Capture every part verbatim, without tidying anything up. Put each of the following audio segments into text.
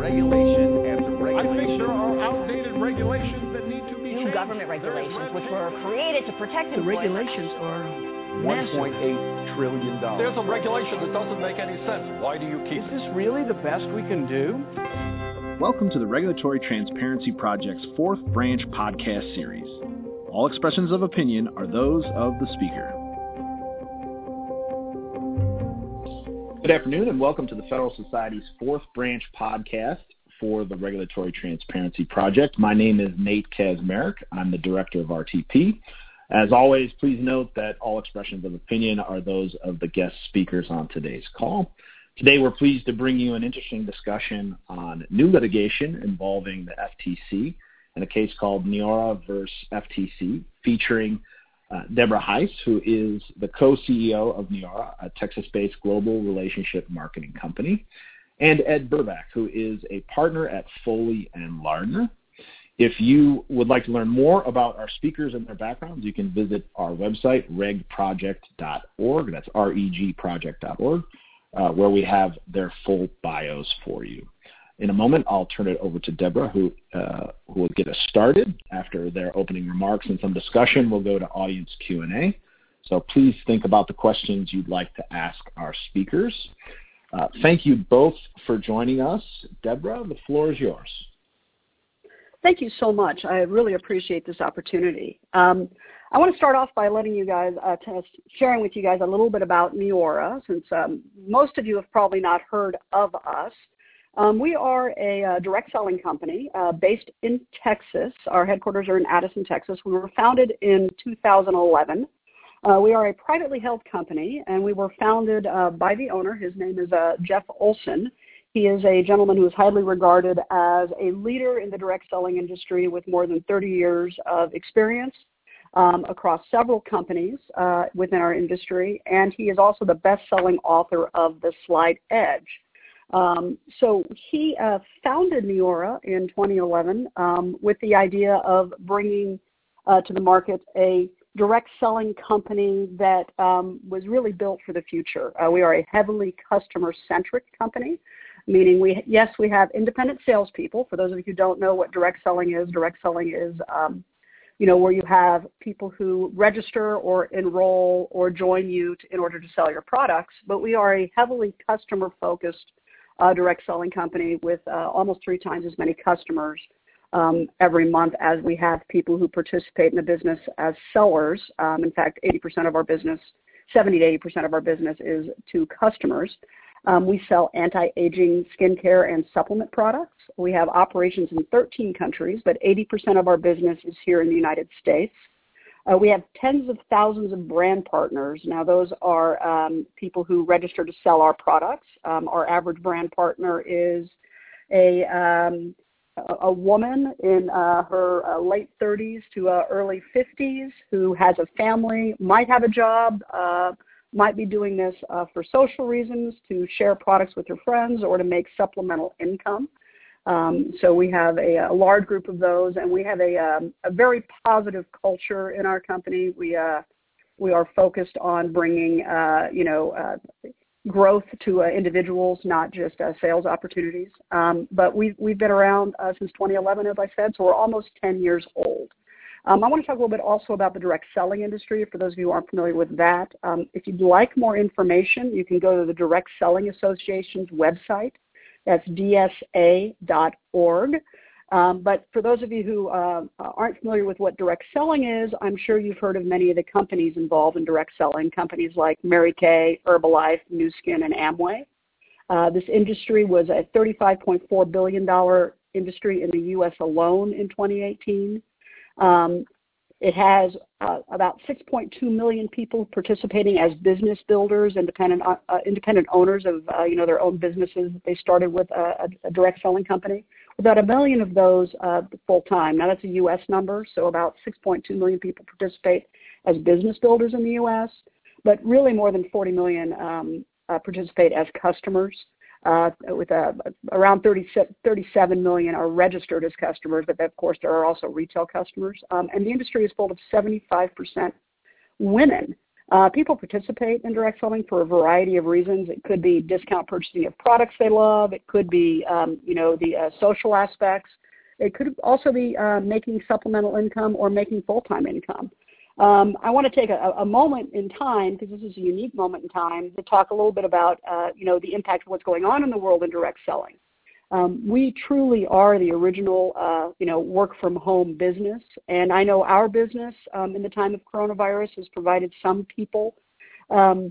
regulation after regulation. I think there are outdated regulations that need to be New changed. government regulations, which were created to protect the employment. regulations are one point eight trillion dollars. There's a regulation that doesn't make any sense. Why do you keep Is it? this really the best we can do? Welcome to the Regulatory Transparency Project's fourth branch podcast series. All expressions of opinion are those of the speaker. Good afternoon and welcome to the Federal Society's fourth branch podcast for the Regulatory Transparency Project. My name is Nate Kazmarek. I'm the director of R T P. As always, please note that all expressions of opinion are those of the guest speakers on today's call. Today, we're pleased to bring you an interesting discussion on new litigation involving the F T C in a case called Neora versus F T C, featuring uh, Deborah Heiss, who is the co-C E O of Neora, a Texas-based global relationship marketing company, and Ed Burbach, who is a partner at Foley and Lardner. If you would like to learn more about our speakers and their backgrounds, you can visit our website, reg project dot org. That's R E G project dot org. Uh, where we have their full bios for you. In a moment, I'll turn it over to Deborah, who, uh, who will get us started. After their opening remarks and some discussion, we'll go to audience Q and A. So please think about the questions you'd like to ask our speakers. Uh, thank you both for joining us. Deborah, the floor is yours. Thank you so much. I really appreciate this opportunity. Um, I want to start off by letting you guys, uh, test, sharing with you guys a little bit about Neora, since um, most of you have probably not heard of us. Um, we are a uh, direct selling company uh, based in Texas. Our headquarters are in Addison, Texas. We were founded in two thousand eleven. Uh, we are a privately held company, and we were founded uh, by the owner. His name is uh, Jeff Olson. He is a gentleman who is highly regarded as a leader in the direct selling industry with more than thirty years of experience um, across several companies uh, within our industry, and he is also the best-selling author of The Slight Edge. Um, so he uh, founded Neora in twenty eleven um, with the idea of bringing uh, to the market a direct selling company that um, was really built for the future. Uh, we are a heavily customer-centric company, meaning we, yes, we have independent salespeople. For those of you who don't know what direct selling is, direct selling is, um, you know, where you have people who register or enroll or join you to, in order to sell your products. But we are a heavily customer-focused uh, direct selling company with uh, almost three times as many customers um, every month as we have people who participate in the business as sellers. Um, in fact, eighty percent of our business, seventy to eighty percent of our business is to customers. Um, we sell anti-aging skincare and supplement products. We have operations in thirteen countries, but eighty percent of our business is here in the United States. Uh, we have tens of thousands of brand partners. Now, those are um, people who register to sell our products. Um, our average brand partner is a, um, a, a woman in uh, her uh, late thirties to uh, early fifties who has a family, might have a job, uh, might be doing this uh, for social reasons, to share products with your friends, or to make supplemental income. Um, so we have a, a large group of those, and we have a, um, a very positive culture in our company. We uh, we are focused on bringing uh, you know uh, growth to uh, individuals, not just uh, sales opportunities. Um, but we've we've been around uh, since twenty eleven, as I said, so we're almost ten years old. Um, I want to talk a little bit also about the direct selling industry, for those of you who aren't familiar with that. Um, if you'd like more information, you can go to the Direct Selling Association's website. That's D S A dot org. Um, but for those of you who uh, aren't familiar with what direct selling is, I'm sure you've heard of many of the companies involved in direct selling, companies like Mary Kay, Herbalife, Nu Skin, and Amway. Uh, this industry was a thirty-five point four billion dollars industry in the U S alone in twenty eighteen. Um, it has uh, about six point two million people participating as business builders, independent uh, independent owners of uh, you know their own businesses that they started with a, a direct selling company. About a million of those uh, full time. Now that's a U S number, so about six point two million people participate as business builders in the U S, but really more than forty million um, uh, participate as customers. Uh, with uh, around thirty, thirty-seven million are registered as customers, but of course there are also retail customers. Um, and the industry is full of seventy-five percent women. Uh, people participate in direct selling for a variety of reasons. It could be discount purchasing of products they love. It could be, um, you know, the uh, social aspects. It could also be uh, making supplemental income or making full-time income. Um, I want to take a, a moment in time, because this is a unique moment in time, to talk a little bit about, uh, you know, the impact of what's going on in the world in direct selling. Um, we truly are the original, uh, you know, work-from-home business, and I know our business um, in the time of coronavirus has provided some people um,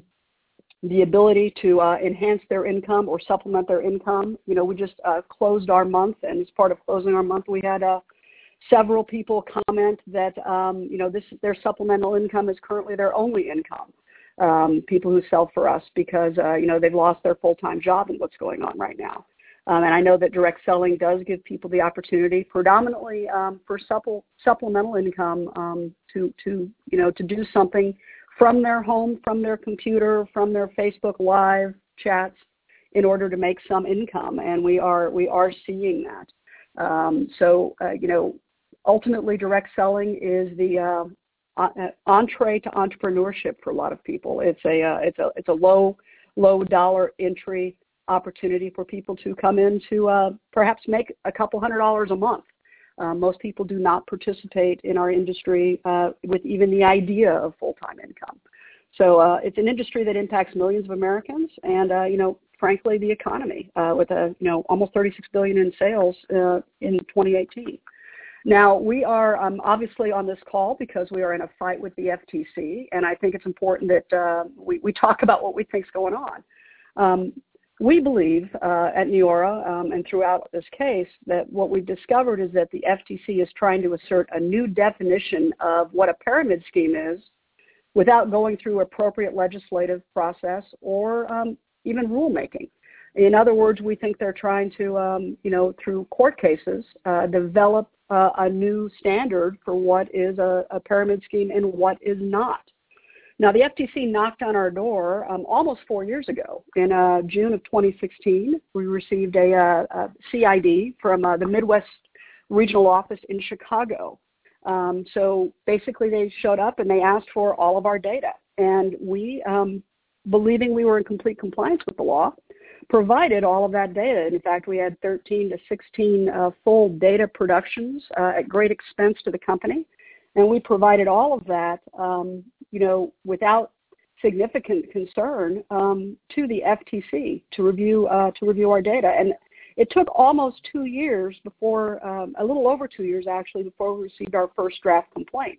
the ability to uh, enhance their income or supplement their income. You know, we just uh, closed our month, and as part of closing our month, we had uh, several people comment that, um, you know, this their supplemental income is currently their only income. Um, people who sell for us because, uh, you know, they've lost their full-time job and what's going on right now. Um, and I know that direct selling does give people the opportunity, predominantly um, for supple, supplemental income, um, to, to, you know, to do something from their home, from their computer, from their Facebook Live chats, in order to make some income. And we are we are seeing that. Um, so, uh, you know, ultimately, direct selling is the uh, entree to entrepreneurship for a lot of people. It's a uh, it's a it's a low low dollar entry opportunity for people to come in to uh, perhaps make a couple hundred dollars a month. Uh, most people do not participate in our industry uh, with even the idea of full-time income. So uh, it's an industry that impacts millions of Americans and, uh, you know, frankly, the economy uh, with, a, you know, almost thirty-six billion dollars in sales uh, in twenty eighteen. Now, we are um, obviously on this call because we are in a fight with the F T C, and I think it's important that uh, we, we talk about what we think is going on. Um, We believe uh, at Neora um, and throughout this case that what we've discovered is that the F T C is trying to assert a new definition of what a pyramid scheme is without going through appropriate legislative process or um, even rulemaking. In other words, we think they're trying to, um, you know, through court cases, uh, develop uh, a new standard for what is a, a pyramid scheme and what is not. Now, the F T C knocked on our door um, almost four years ago. In uh, June of twenty sixteen, we received a, uh, a C I D from uh, the Midwest Regional Office in Chicago. Um, so basically, they showed up and they asked for all of our data. And we, um, believing we were in complete compliance with the law, provided all of that data. In fact, we had thirteen to sixteen uh, full data productions uh, at great expense to the company. And we provided all of that, um, you know, without significant concern um, to the F T C to review uh, to review our data. And it took almost two years before, um, a little over two years actually, before we received our first draft complaint.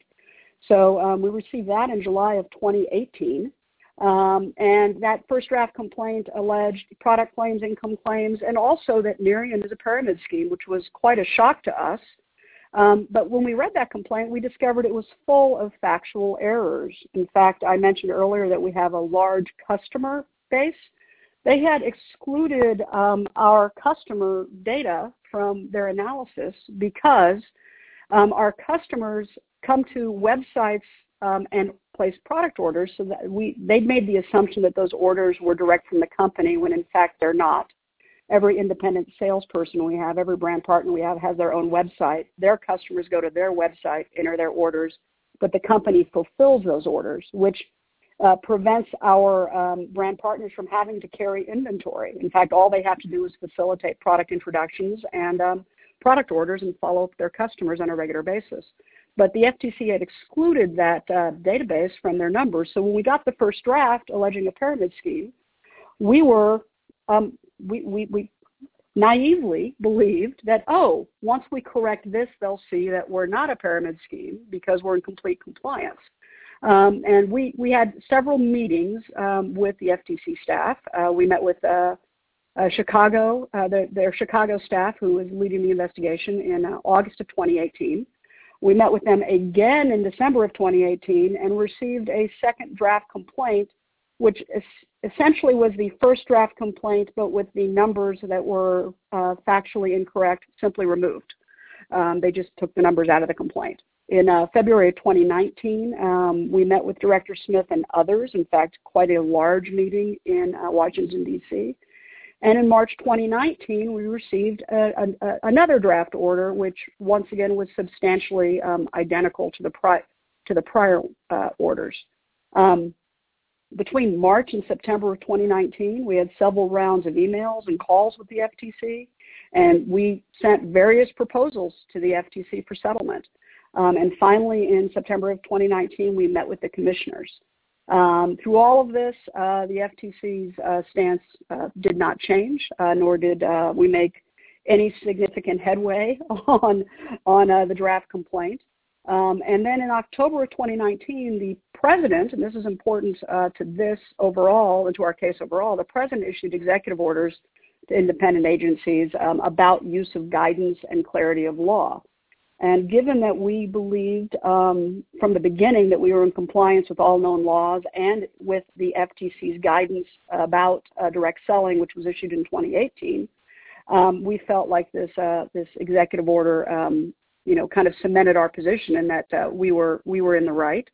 So um, we received that in July of twenty eighteen. Um, and that first draft complaint alleged product claims, income claims, and also that Nerian is a pyramid scheme, which was quite a shock to us. Um, but when we read that complaint, we discovered it was full of factual errors. In fact, I mentioned earlier that we have a large customer base. They had excluded um, our customer data from their analysis because um, our customers come to websites um, and place product orders, so that we they made the assumption that those orders were direct from the company when in fact they're not. Every independent salesperson we have, every brand partner we have has their own website. Their customers go to their website, enter their orders, but the company fulfills those orders, which uh, prevents our um, brand partners from having to carry inventory. In fact, all they have to do is facilitate product introductions and um, product orders and follow up their customers on a regular basis. But the F T C had excluded that uh, database from their numbers. So when we got the first draft alleging a pyramid scheme, we were um, we, we, we naively believed that, oh, once we correct this, they'll see that we're not a pyramid scheme because we're in complete compliance. Um, and we, we had several meetings um, with the F T C staff. Uh, we met with uh, uh, Chicago, uh, the, their Chicago staff who was leading the investigation in uh, August of twenty eighteen. We met with them again in December of twenty eighteen and received a second draft complaint, which es- essentially was the first draft complaint, but with the numbers that were uh, factually incorrect simply removed. Um, they just took the numbers out of the complaint. In uh, February of twenty nineteen, um, we met with Director Smith and others, in fact, quite a large meeting in uh, Washington, D C And in March twenty nineteen, we received a, a, a, another draft order, which once again was substantially um, identical to the, pri- to the prior uh, orders. Um, between March and September of twenty nineteen, we had several rounds of emails and calls with the F T C, and we sent various proposals to the F T C for settlement. Um, and finally, in September of twenty nineteen, we met with the commissioners. Um, through all of this, uh, the F T C's uh, stance uh, did not change, uh, nor did uh, we make any significant headway on on uh, the draft complaint. Um, and then in October of twenty nineteen, the president, and this is important uh, to this overall and to our case overall, the president issued executive orders to independent agencies um, about use of guidance and clarity of law. And given that we believed um, from the beginning that we were in compliance with all known laws and with the F T C's guidance about uh, direct selling, which was issued in twenty eighteen, um, we felt like this uh, this executive order, um, you know, kind of cemented our position in that uh, we were we were in the right.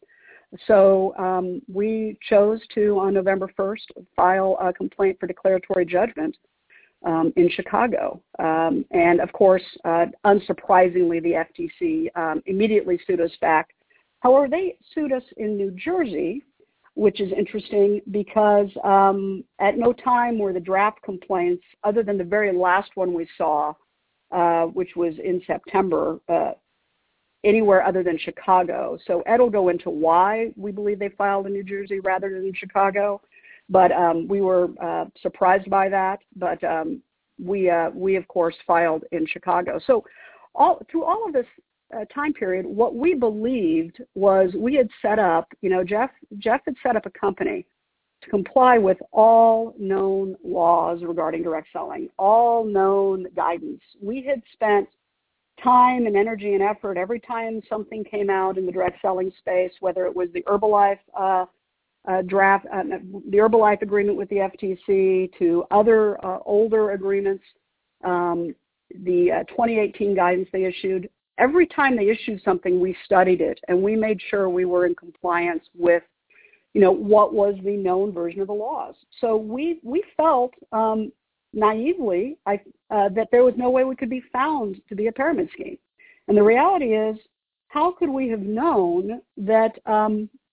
So um, we chose to, on November first, file a complaint for declaratory judgment Um, in Chicago. Um, and of course, uh, unsurprisingly, the F T C um, immediately sued us back. However, they sued us in New Jersey, which is interesting because um, at no time were the draft complaints, other than the very last one we saw, uh, which was in September, uh, anywhere other than Chicago. So Ed will go into why we believe they filed in New Jersey rather than in Chicago. But um, we were uh, surprised by that. But um, we, uh, we of course, filed in Chicago. So all, through all of this uh, time period, what we believed was we had set up, you know, Jeff, Jeff had set up a company to comply with all known laws regarding direct selling, all known guidance. We had spent time and energy and effort every time something came out in the direct selling space, whether it was the Herbalife uh, Uh, draft, uh, the Herbalife agreement with the F T C, to other uh, older agreements, um, the uh, twenty eighteen guidance they issued. Every time they issued something, we studied it, and we made sure we were in compliance with, you know, what was the known version of the laws. So we we felt um, naively I, uh, that there was no way we could be found to be a pyramid scheme. And the reality is, how could we have known that um,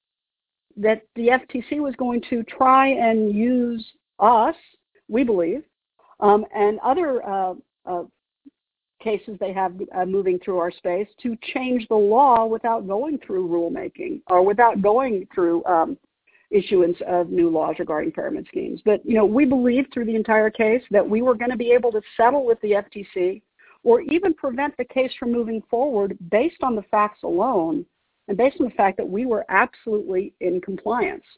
that the F T C was going to try and use us, we believe, um, and other uh, uh, cases they have uh, moving through our space to change the law without going through rulemaking or without going through um, issuance of new laws regarding pyramid schemes. But, you know, we believed through the entire case that we were going to be able to settle with the F T C or even prevent the case from moving forward based on the facts alone, and based on the fact that we were absolutely in compliance.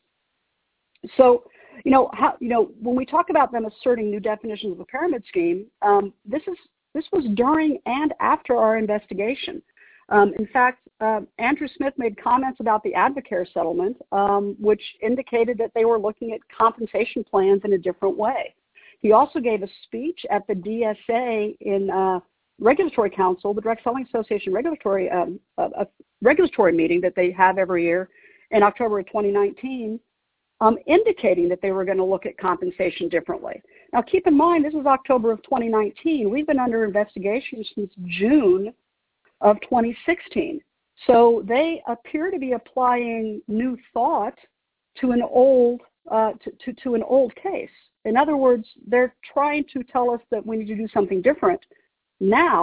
So, you know, how, you know, when we talk about them asserting new definitions of a pyramid scheme, um, this is this was during and after our investigation. Um, in fact, uh, Andrew Smith made comments about the Advocare settlement, um, which indicated that they were looking at compensation plans in a different way. He also gave a speech at the D S A in uh, Regulatory Council, the Direct Selling Association regulatory um, a, a regulatory meeting that they have every year in October of twenty nineteen, um, indicating that they were going to look at compensation differently. Now, keep in mind, this is October of twenty nineteen. We've been under investigation since June of twenty sixteen. So they appear to be applying new thought to an old uh, to, to, to an old case. In other words, they're trying to tell us that we need to do something different now,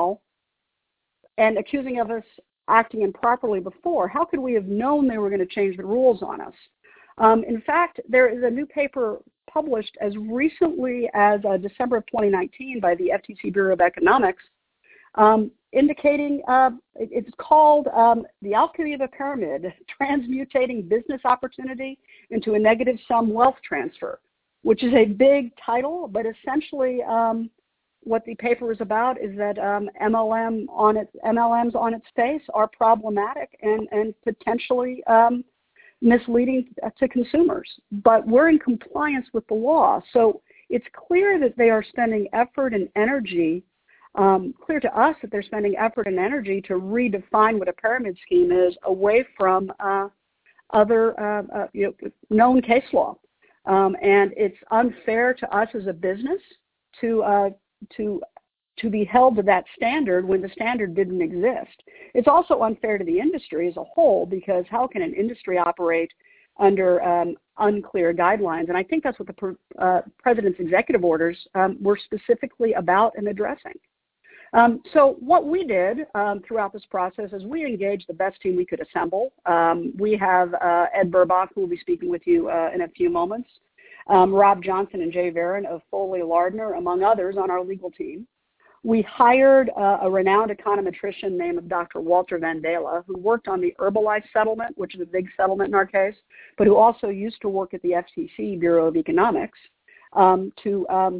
and accusing of us acting improperly before. How could we have known they were going to change the rules on us? Um, in fact, there is a new paper published as recently as uh, December of twenty nineteen by the F T C Bureau of Economics, um, indicating uh, it, it's called um, The Alchemy of a Pyramid, Transmutating Business Opportunity into a Negative Sum Wealth Transfer, which is a big title, but essentially um, what the paper is about is that um, M L M on its M L Ms on its face are problematic and and potentially um, misleading to consumers. But we're in compliance with the law, so it's clear that they are spending effort and energy. Um, clear to us that they're spending effort and energy to redefine what a pyramid scheme is away from uh, other uh, uh, you know, known case law, um, and it's unfair to us as a business to uh, to to be held to that standard when the standard didn't exist. It's also unfair to the industry as a whole, because how can an industry operate under um, unclear guidelines. And I think that's what the uh, president's executive orders um, were specifically about and addressing. Um, so what we did um, throughout this process is we engaged the best team we could assemble. Um, we have uh, Ed Burbach, who will be speaking with you uh, in a few moments, um, Rob Johnson and Jay Varon of Foley Lardner, among others, on our legal team. We hired uh, a renowned econometrician named Doctor Walter Vandela, who worked on the Herbalife settlement, which is a big settlement in our case, but who also used to work at the F T C Bureau of Economics um, to um,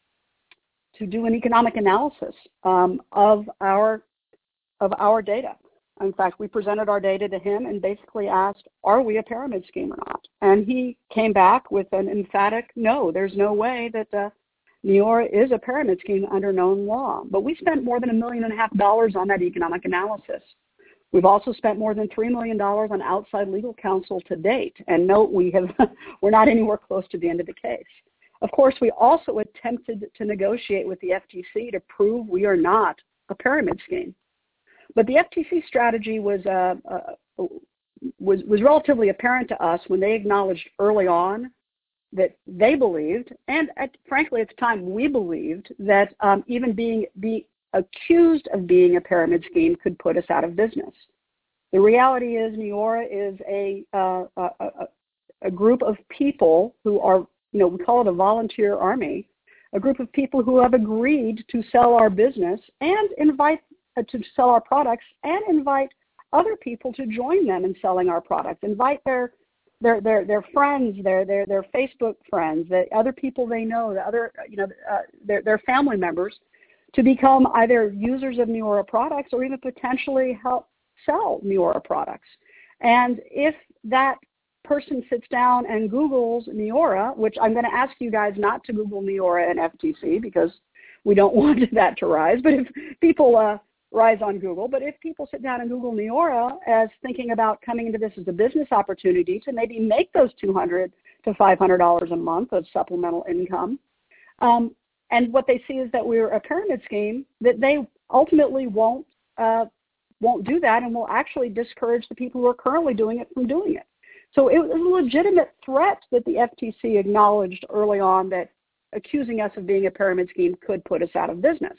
to do an economic analysis um, of our of our data. In fact, we presented our data to him and basically asked, are we a pyramid scheme or not? And he came back with an emphatic no. There's no way that uh, Neora is a pyramid scheme under known law. But we spent more than a million and a half dollars on that economic analysis. We've also spent more than three million dollars on outside legal counsel to date. And note, we have, we're not anywhere close to the end of the case. Of course, we also attempted to negotiate with the F T C to prove we are not a pyramid scheme. But the F T C strategy was, uh, uh, was, was relatively apparent to us when they acknowledged early on that they believed, and at, frankly at the time we believed, that um, even being be accused of being a pyramid scheme could put us out of business. The reality is Neora is a, uh, a, a, a group of people who are, you know, we call it a volunteer army, a group of people who have agreed to sell our business and invite, uh, to sell our products and invite other people to join them in selling our products, invite their Their, their their friends, their their their Facebook friends, the other people they know, the other you know uh, their their family members, to become either users of Neora products or even potentially help sell Neora products. And if that person sits down and Googles Neora, which I'm going to ask you guys not to Google Neora and F T C because we don't want that to rise. But if people uh, rise on Google, but if people sit down and Google Neora as thinking about coming into this as a business opportunity to maybe make those two hundred to five hundred dollars a month of supplemental income, um, and what they see is that we're a pyramid scheme, that they ultimately won't uh, won't do that and will actually discourage the people who are currently doing it from doing it. So it was a legitimate threat that the F T C acknowledged early on, that accusing us of being a pyramid scheme could put us out of business.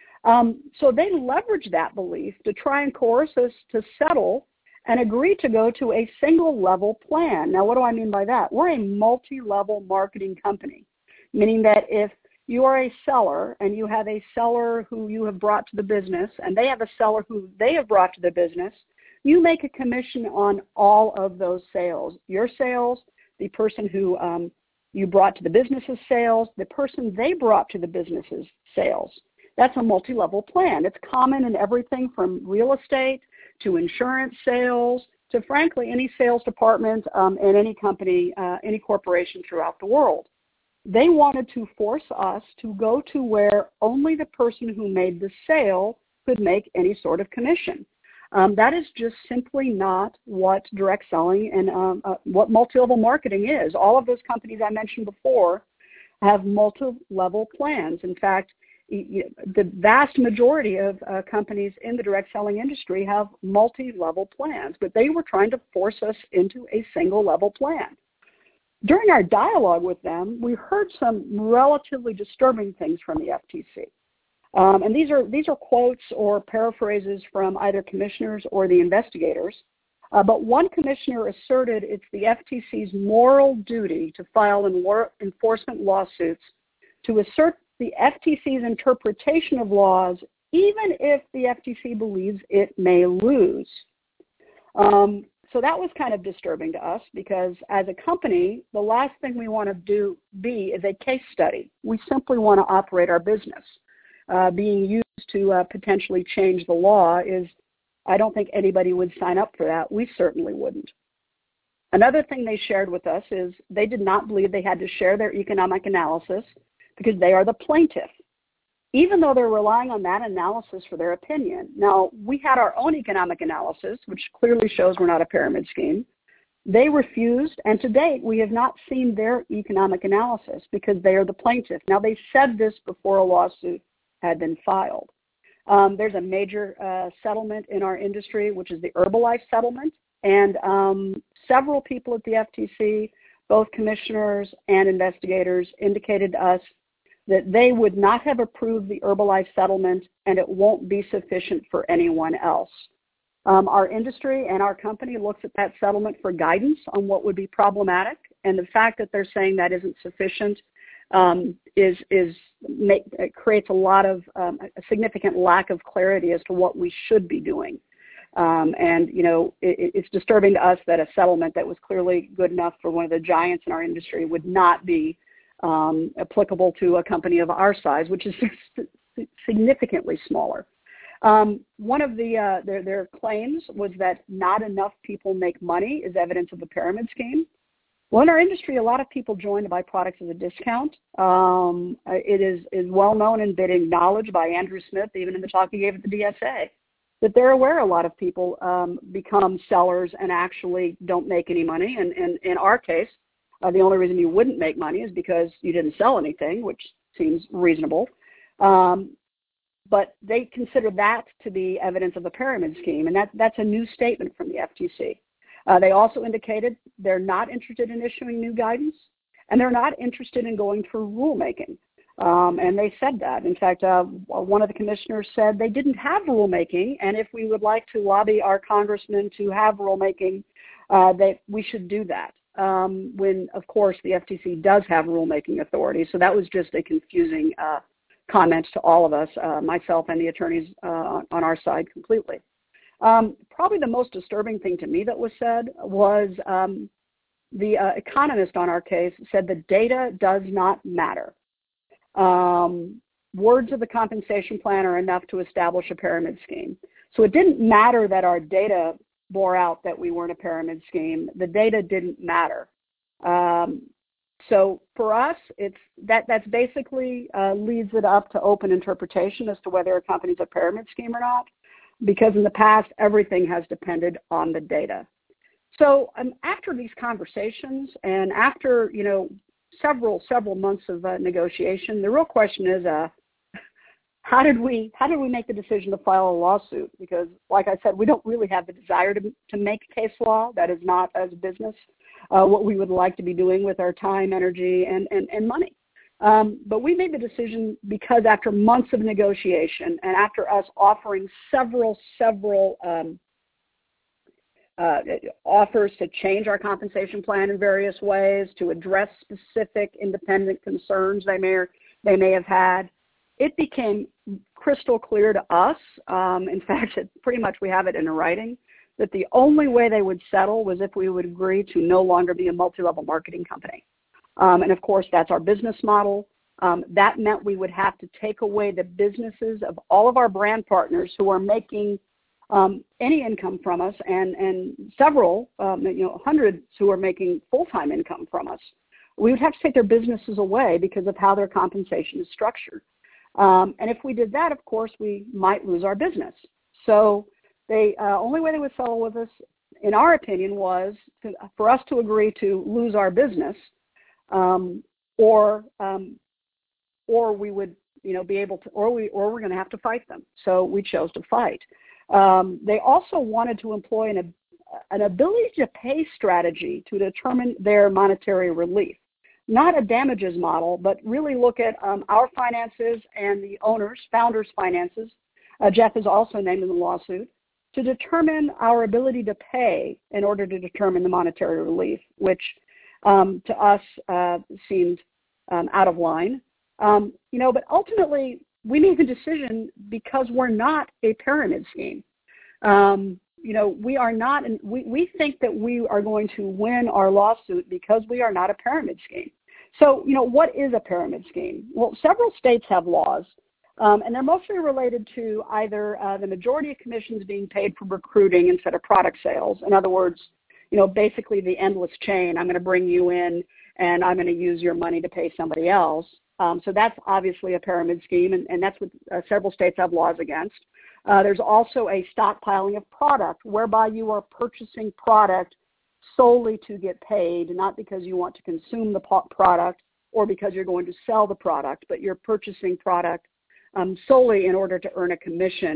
Um, so they leveraged that belief to try and coerce us to settle and agree to go to a single level plan. Now, what do I mean by that? We're a multi-level marketing company, meaning that if you are a seller and you have a seller who you have brought to the business and they have a seller who they have brought to the business, you make a commission on all of those sales. Your sales, the person who um, you brought to the business's sales, the person they brought to the business's sales. That's a multi-level plan. It's common in everything from real estate to insurance sales to, frankly, any sales department um, in any company, uh, any corporation throughout the world. They wanted to force us to go to where only the person who made the sale could make any sort of commission. Um, that is just simply not what direct selling and um, uh, what multi-level marketing is. All of those companies I mentioned before have multi-level plans. In fact, the vast majority of uh, companies in the direct selling industry have multi-level plans, but they were trying to force us into a single level plan. During our dialogue with them, we heard some relatively disturbing things from the F T C. Um, and these are, these are quotes or paraphrases from either commissioners or the investigators. Uh, but one commissioner asserted it's the F T C's moral duty to file enwar- enforcement lawsuits to assert the F T C's interpretation of laws, even if the F T C believes it may lose. Um, so that was kind of disturbing to us because as a company, the last thing we want to do be is a case study. We simply want to operate our business. Uh, being used to uh, potentially change the law is, I don't think anybody would sign up for that. We certainly wouldn't. Another thing they shared with us is they did not believe they had to share their economic analysis because they are the plaintiff, even though they're relying on that analysis for their opinion. Now, we had our own economic analysis, which clearly shows we're not a pyramid scheme. They refused, and to date, we have not seen their economic analysis because they are the plaintiff. Now, they said this before a lawsuit had been filed. Um, there's a major uh, settlement in our industry, which is the Herbalife settlement, and um, several people at the F T C, both commissioners and investigators, indicated to us that they would not have approved the Herbalife settlement, and it won't be sufficient for anyone else. Um, our industry and our company looks at that settlement for guidance on what would be problematic, and the fact that they're saying that isn't sufficient um, is is make, it creates a lot of um, a significant lack of clarity as to what we should be doing. Um, and you know, it, it's disturbing to us that a settlement that was clearly good enough for one of the giants in our industry would not be um, applicable to a company of our size, which is significantly smaller. Um, one of the uh, their, their claims was that not enough people make money is evidence of a pyramid scheme. Well, in our industry, a lot of people join to buy products at a discount. Um, it is, is well known and been acknowledged by Andrew Smith, even in the talk he gave at the D S A, that they're aware a lot of people um, become sellers and actually don't make any money. And, and in our case, uh, the only reason you wouldn't make money is because you didn't sell anything, which seems reasonable. Um, but they consider that to be evidence of a pyramid scheme, and that, that's a new statement from the F T C. Uh, they also indicated they're not interested in issuing new guidance, and they're not interested in going through rulemaking. Um, and they said that. In fact, uh, one of the commissioners said they didn't have rulemaking, and if we would like to lobby our congressmen to have rulemaking, uh, that we should do that. Um, when, of course, the F T C does have rulemaking authority. So that was just a confusing uh, comment to all of us, uh, myself and the attorneys uh, on our side completely. Um, probably the most disturbing thing to me that was said was um, the uh, economist on our case said the data does not matter. Um, words of the compensation plan are enough to establish a pyramid scheme. So it didn't matter that our data bore out that we weren't a pyramid scheme. The data didn't matter. Um, so for us, it's that that's basically uh, leaves it up to open interpretation as to whether a company's a pyramid scheme or not, because in the past, everything has depended on the data. So um, after these conversations and after, you know, several, several months of uh, negotiation, the real question is, uh, how did we how did we make the decision to file a lawsuit? Because, like I said, we don't really have the desire to, to make case law. That is not, as a business, uh, what we would like to be doing with our time, energy, and, and, and money. Um, but we made the decision because after months of negotiation and after us offering several, several um, uh, offers to change our compensation plan in various ways, to address specific independent concerns they may, or, they may have had, it became crystal clear to us, um, in fact, it, pretty much we have it in writing, that the only way they would settle was if we would agree to no longer be a multi-level marketing company. Um, and, of course, that's our business model. Um, that meant we would have to take away the businesses of all of our brand partners who are making um, any income from us, and, and several, um, you know, hundreds who are making full-time income from us. We would have to take their businesses away because of how their compensation is structured. Um, and if we did that, of course, we might lose our business. So the uh, only way they would settle with us, in our opinion, was to, for us to agree to lose our business, um, or um, or we would, you know, be able to, or we or we're going to have to fight them. So we chose to fight. Um, they also wanted to employ an an ability to pay strategy to determine their monetary relief. Not a damages model, but really look at um, our finances and the owners, founders' finances. Uh, Jeff is also named in the lawsuit, to determine our ability to pay in order to determine the monetary relief, which um, to us uh, seemed um, out of line. Um, you know, but ultimately we made the decision because we're not a pyramid scheme. Um, you know, we are not, and we, we think that we are going to win our lawsuit because we are not a pyramid scheme. So, you know, what is a pyramid scheme? Well, several states have laws, um, and they're mostly related to either uh, the majority of commissions being paid for recruiting instead of product sales. In other words, you know, basically the endless chain. I'm going to bring you in, and I'm going to use your money to pay somebody else. Um, so that's obviously a pyramid scheme, and, and that's what uh, several states have laws against. Uh, there's also a stockpiling of product, whereby you are purchasing product solely to get paid, not because you want to consume the product or because you're going to sell the product, but you're purchasing product um, solely in order to earn a commission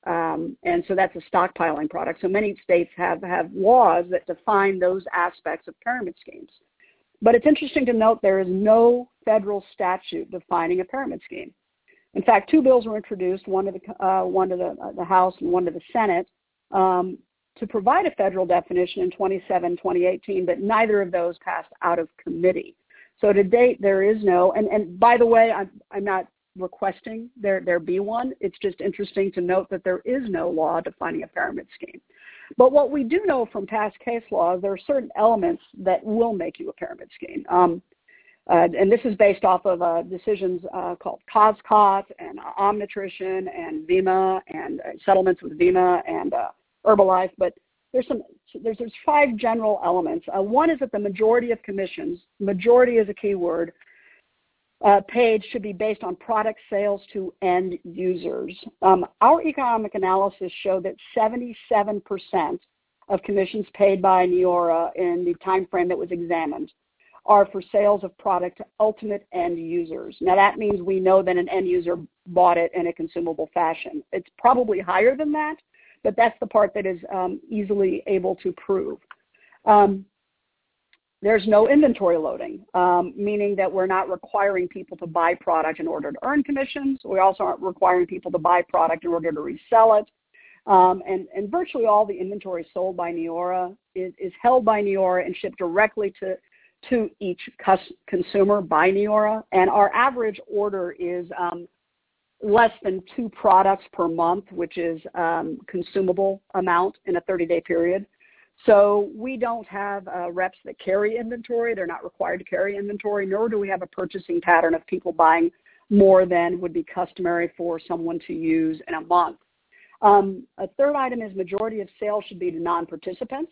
Um, and so that's a stockpiling product. So many states have, have laws that define those aspects of pyramid schemes. But it's interesting to note there is no federal statute defining a pyramid scheme. In fact, two bills were introduced, one to the, uh, one to the, uh, the House and one to the Senate, um, to provide a federal definition in twenty seventeen, twenty eighteen, but neither of those passed out of committee. So to date, there is no, and, and by the way, I'm, I'm not requesting there, there be one. It's just interesting to note that there is no law defining a pyramid scheme. But what we do know from past case laws, there are certain elements that will make you a pyramid scheme. Um, uh, and this is based off of uh, decisions uh, called COSCOT and uh, Omnitrition and VEMA and uh, settlements with VEMA and uh, Herbalife. But there's some there's, there's five general elements. Uh, one is that the majority of commissions, majority is a key word, Uh, paid should be based on product sales to end users. Um, our economic analysis showed that seventy-seven percent of commissions paid by Neora in the time frame that was examined are for sales of product to ultimate end users. Now that means we know that an end user bought it in a consumable fashion. It's probably higher than that, but that's the part that is um, easily able to prove. Um, There's no inventory loading, um, meaning that we're not requiring people to buy product in order to earn commissions. We also aren't requiring people to buy product in order to resell it. Um, and, and virtually all the inventory sold by Neora is, is held by Neora and shipped directly to, to each cus- consumer by Neora. And our average order is um, less than two products per month, which is um, consumable amount in a thirty-day period. So we don't have uh, reps that carry inventory. They're not required to carry inventory, nor do we have a purchasing pattern of people buying more than would be customary for someone to use in a month. Um, a third item is majority of sales should be to non-participants.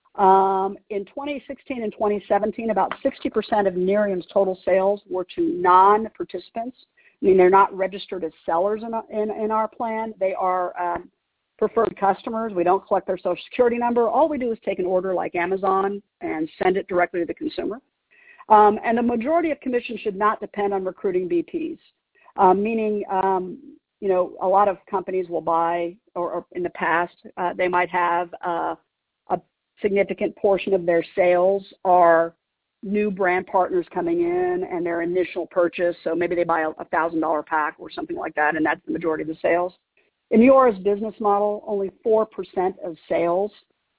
Um, in twenty sixteen and twenty seventeen, about sixty percent of Nerium's total sales were to non-participants. I mean, they're not registered as sellers in, in, in our plan. They are um, preferred customers. We don't collect their social security number. All we do is take an order like Amazon and send it directly to the consumer. Um, and the majority of commissions should not depend on recruiting B Ps, um, meaning, um, you know, a lot of companies will buy, or, or in the past, uh, they might have uh, a significant portion of their sales are new brand partners coming in and their initial purchase. So maybe they buy a one thousand dollars pack or something like that, and that's the majority of the sales. In Neora's business model, only four percent of sales,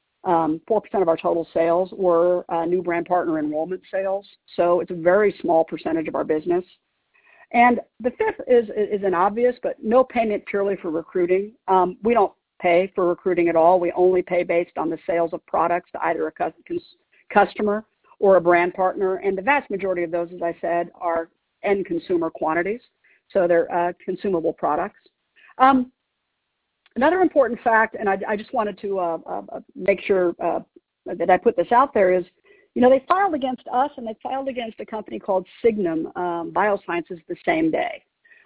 um, four percent of our total sales were uh, new brand partner enrollment sales. So it's a very small percentage of our business. And the fifth is, is an obvious, but no payment purely for recruiting. Um, we don't pay for recruiting at all. We only pay based on the sales of products to either a cus- customer or a brand partner. And the vast majority of those, as I said, are end consumer quantities. So they're uh, consumable products. Um, Another important fact, and I, I just wanted to uh, uh, make sure uh, that I put this out there, is, you know, they filed against us and they filed against a company called Signum um, Biosciences the same day.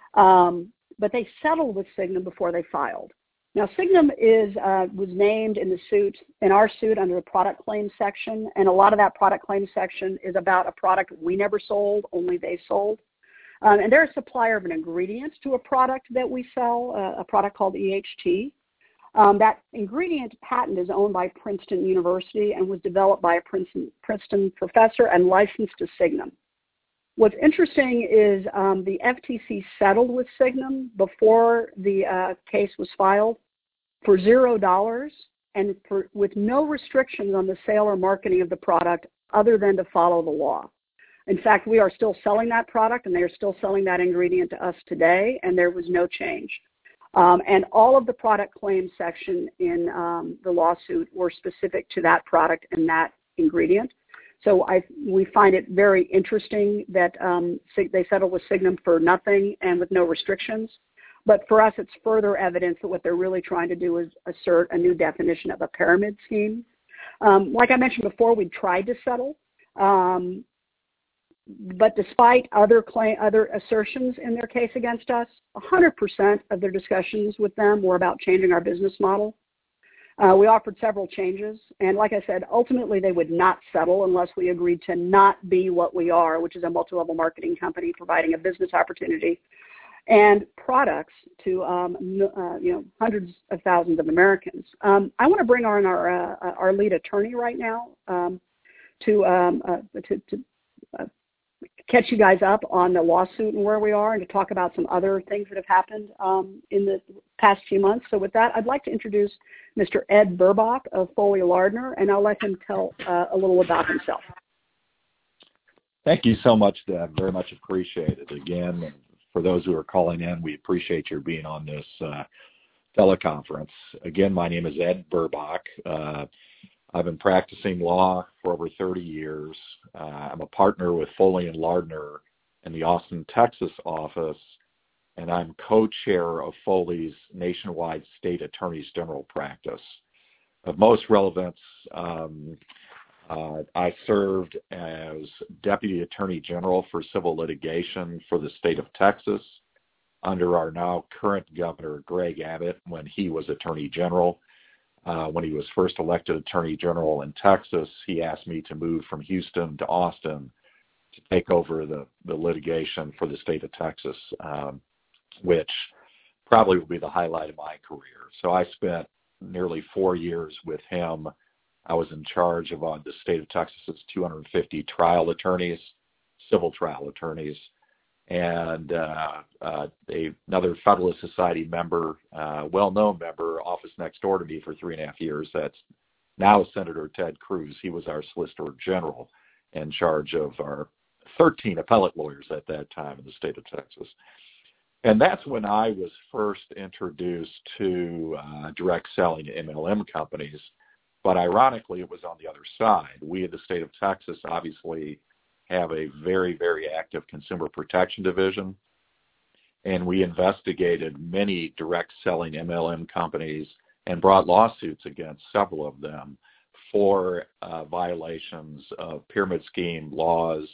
Um, but they settled with Signum before they filed. Now, Signum is uh, was named in the suit, in our suit, under the product claim section, and a lot of that product claim section is about a product we never sold, only they sold. Um, and they're a supplier of an ingredient to a product that we sell, uh, a product called E H T. Um, that ingredient patent is owned by Princeton University and was developed by a Princeton, Princeton professor and licensed to Signum. What's interesting is um, the F T C settled with Signum before the uh, case was filed for zero dollars and for, with no restrictions on the sale or marketing of the product other than to follow the law. In fact, we are still selling that product, and they are still selling that ingredient to us today, and there was no change. Um, and all of the product claims section in um, the lawsuit were specific to that product and that ingredient. So I, we find it very interesting that um, they settled with Signum for nothing and with no restrictions. But for us, it's further evidence that what they're really trying to do is assert a new definition of a pyramid scheme. Um, like I mentioned before, we tried to settle. Um, But despite other claim, other assertions in their case against us, one hundred percent of their discussions with them were about changing our business model. Uh, we offered several changes, and like I said, ultimately they would not settle unless we agreed to not be what we are, which is a multi-level marketing company providing a business opportunity and products to um, uh, you know hundreds of thousands of Americans. Um, I want to bring on our uh, our lead attorney right now um, to um, uh, to, to uh, catch you guys up on the lawsuit and where we are, and to talk about some other things that have happened um, in the past few months. So with that, I'd like to introduce Mister Ed Burbach of Foley Lardner, and I'll let him tell uh, a little about himself. Thank you so much, Deb. Very much appreciated. Again, for those who are calling in, we appreciate your being on this uh, teleconference. Again, my name is Ed Burbach. Uh, I've been practicing law for over thirty years. Uh, I'm a partner with Foley and Lardner in the Austin, Texas office, and I'm co-chair of Foley's nationwide state attorneys general practice. Of most relevance, um, uh, I served as Deputy Attorney General for Civil Litigation for the state of Texas under our now current Governor, Greg Abbott, when he was Attorney General. Uh, when he was first elected Attorney General in Texas, he asked me to move from Houston to Austin to take over the, the litigation for the state of Texas, um, which probably will be the highlight of my career. So I spent nearly four years with him. I was in charge of uh, the state of Texas's two hundred fifty trial attorneys, civil trial attorneys, and uh, uh, a, another Federalist Society member, uh, well-known member, office next door to me for three and a half years. That's now Senator Ted Cruz. He was our Solicitor General in charge of our thirteen appellate lawyers at that time in the state of Texas. And that's when I was first introduced to uh, direct selling to M L M companies. But ironically, it was on the other side. We in the state of Texas obviously have a very, very active consumer protection division, and we investigated many direct selling M L M companies and brought lawsuits against several of them for uh, violations of pyramid scheme laws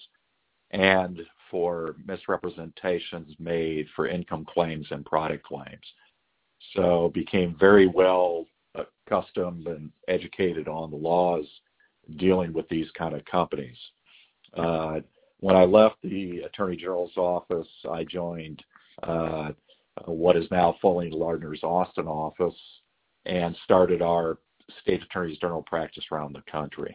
and for misrepresentations made for income claims and product claims. So became very well accustomed and educated on the laws dealing with these kind of companies. Uh, when I left the Attorney General's office, I joined uh, what is now Foley and Lardner's Austin office and started our state attorneys general practice around the country.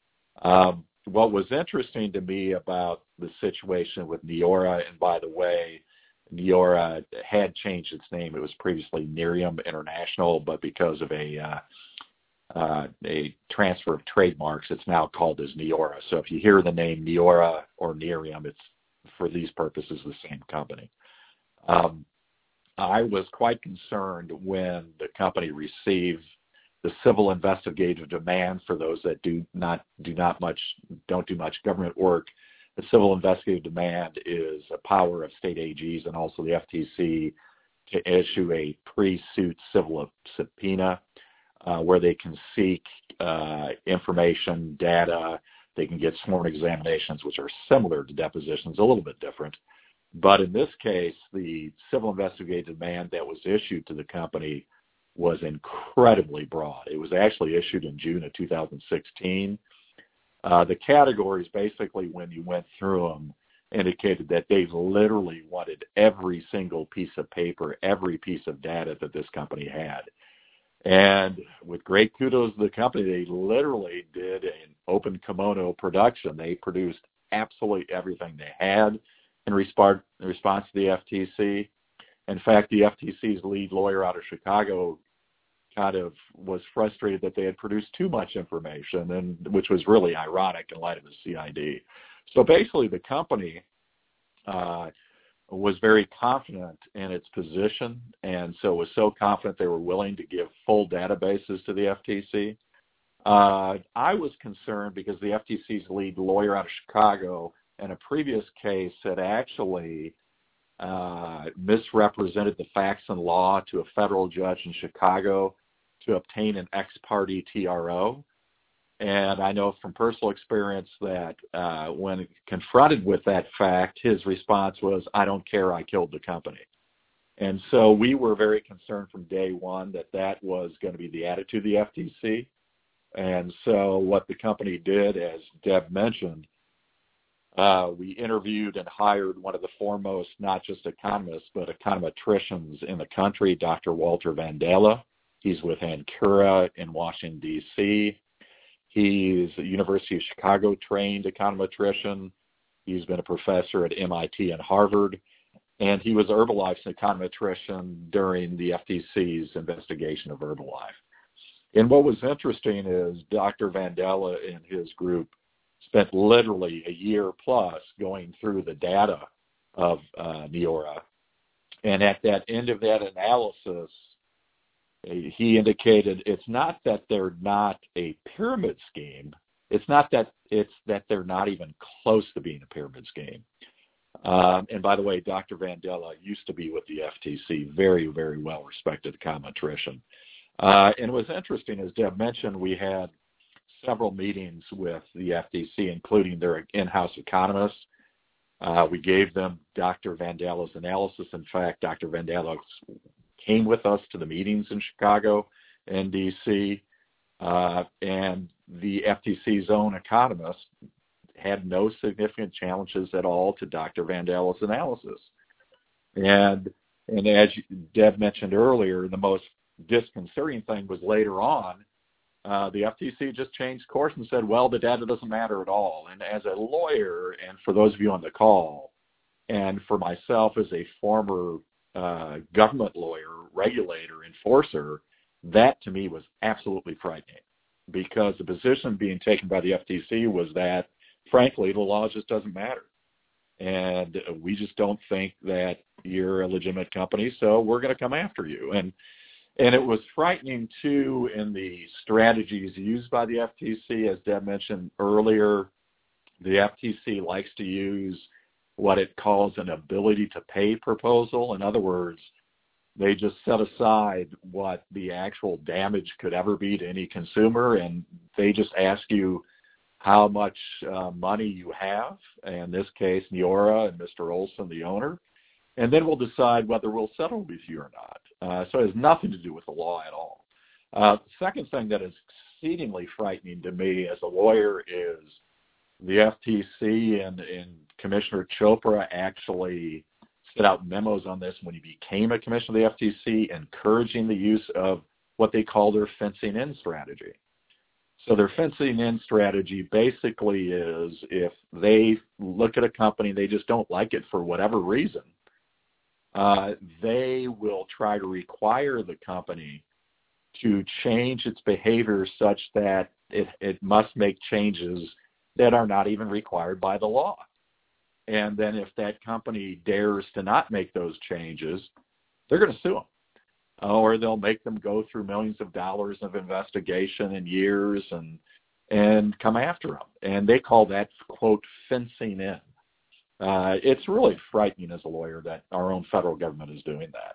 Um, what was interesting to me about the situation with Neora, and by the way, Neora had changed its name. It was previously Nerium International, but because of a uh, uh, a transfer of trademarks, it's now called as Neora. So if you hear the name Neora or Nerium, it's for these purposes the same company. Um, I was quite concerned when the company received the civil investigative demand. For those that do not do not much don't do much government work, the civil investigative demand is a power of state A Gs and also the F T C to issue a pre-suit civil subpoena uh, where they can seek uh, information, data. They can get sworn examinations, which are similar to depositions, a little bit different. But in this case, the civil investigative demand that was issued to the company was incredibly broad. It was actually issued in June of two thousand sixteen. Uh, the categories, basically, when you went through them, indicated that they literally wanted every single piece of paper, every piece of data that this company had. And with great kudos to the company, they literally did an open kimono production. They produced absolutely everything they had in response in response to the F T C. In fact, the F T C's lead lawyer out of Chicago kind of was frustrated that they had produced too much information, and which was really ironic in light of the C I D. So basically, the company uh, was very confident in its position, and so was so confident they were willing to give full databases to the F T C. Uh, I was concerned because the F T C's lead lawyer out of Chicago in a previous case had actually uh, misrepresented the facts and law to a federal judge in Chicago to obtain an ex parte T R O. And I know from personal experience that uh, when confronted with that fact, his response was, "I don't care, I killed the company." And so we were very concerned from day one that that was going to be the attitude of the F T C. And so what the company did, as Deb mentioned, Uh, we interviewed and hired one of the foremost, not just economists, but econometricians in the country, Doctor Walter Vandela. He's with Ancura in Washington, D C He's a University of Chicago trained econometrician. He's been a professor at M I T and Harvard. And he was Herbalife's econometrician during the F T C's investigation of Herbalife. And what was interesting is Doctor Vandela and his group spent literally a year plus going through the data of uh, Neora. And at that end of that analysis, he indicated it's not that they're not a pyramid scheme. It's not that it's that they're not even close to being a pyramid scheme. Um, and by the way, Doctor Vandela used to be with the F T C, very, very well-respected econometrician. Uh, and it was interesting, as Deb mentioned, we had several meetings with the F T C, including their in-house economists. Uh, we gave them Doctor Vandela's analysis. In fact, Doctor Vandela came with us to the meetings in Chicago and D C, uh, and the F T C's own economists had no significant challenges at all to Doctor Vandela's analysis. And and as Deb mentioned earlier, the most disconcerting thing was later on, uh, the F T C just changed course and said, well, the data doesn't matter at all. And as a lawyer, and for those of you on the call, and for myself as a former uh, government lawyer, regulator, enforcer, that to me was absolutely frightening, because the position being taken by the F T C was that, frankly, the law just doesn't matter. And we just don't think that you're a legitimate company, so we're going to come after you. And and it was frightening, too, in the strategies used by the F T C. As Deb mentioned earlier, the F T C likes to use what it calls an ability to pay proposal. In other words, they just set aside what the actual damage could ever be to any consumer, and they just ask you how much uh, money you have, in this case, Neora and Mister Olson, the owner, and then we'll decide whether we'll settle with you or not. Uh, so it has nothing to do with the law at all. Uh, the second thing that is exceedingly frightening to me as a lawyer is the F T C and, and Commissioner Chopra actually set out memos on this when he became a commissioner of the F T C, encouraging the use of what they call their fencing in strategy. So their fencing in strategy basically is, if they look at a company, they just don't like it for whatever reason, uh, they will try to require the company to change its behavior such that it, it must make changes that are not even required by the law. And then if that company dares to not make those changes, they're going to sue them. Or they'll make them go through millions of dollars of investigation and years and and come after them. And they call that, quote, fencing in. Uh, it's really frightening as a lawyer that our own federal government is doing that.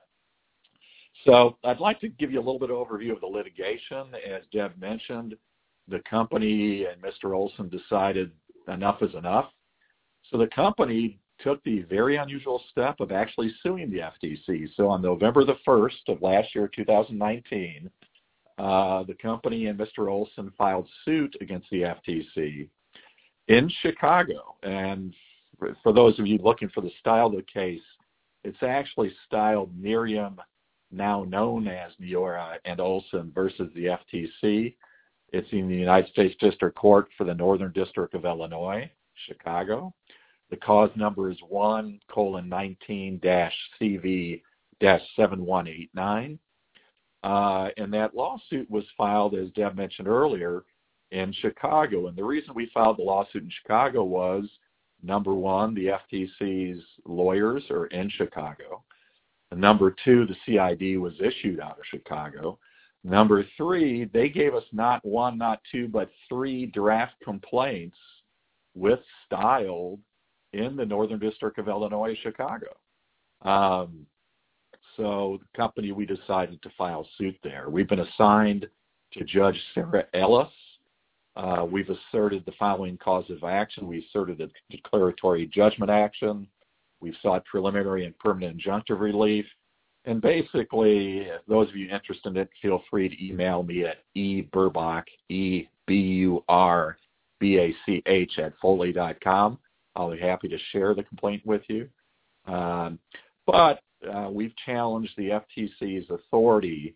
So I'd like to give you a little bit of overview of the litigation. As Deb mentioned, the company and Mister Olson decided enough is enough. So the company took the very unusual step of actually suing the F T C. So on November the first of last year, two thousand nineteen, uh, the company and Mister Olson filed suit against the F T C in Chicago. And for those of you looking for the style of the case, it's actually styled Miriam, now known as Neora, and Olson versus the F T C. It's in the United States District Court for the Northern District of Illinois, Chicago. The cause number is one colon nineteen dash C V dash seven one eight nine. Uh, and that lawsuit was filed, as Deb mentioned earlier, in Chicago. And the reason we filed the lawsuit in Chicago was, number one, the F T C's lawyers are in Chicago. And number two, the C I D was issued out of Chicago. Number three, they gave us not one, not two, but three draft complaints with styled in the Northern District of Illinois, Chicago. Um, so the company, we decided to file suit there. We've been assigned to Judge Sarah Ellis. Uh, we've asserted the following cause of action. We asserted a declaratory judgment action. We've sought preliminary and permanent injunctive relief. And basically, those of you interested in it, feel free to email me at eburbach, E B U R B A C H, at Foley dot com. I'll be happy to share the complaint with you. Um, but uh, we've challenged the F T C's authority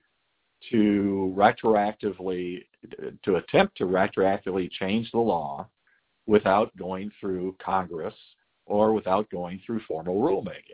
to retroactively, to attempt to retroactively change the law without going through Congress or without going through formal rulemaking.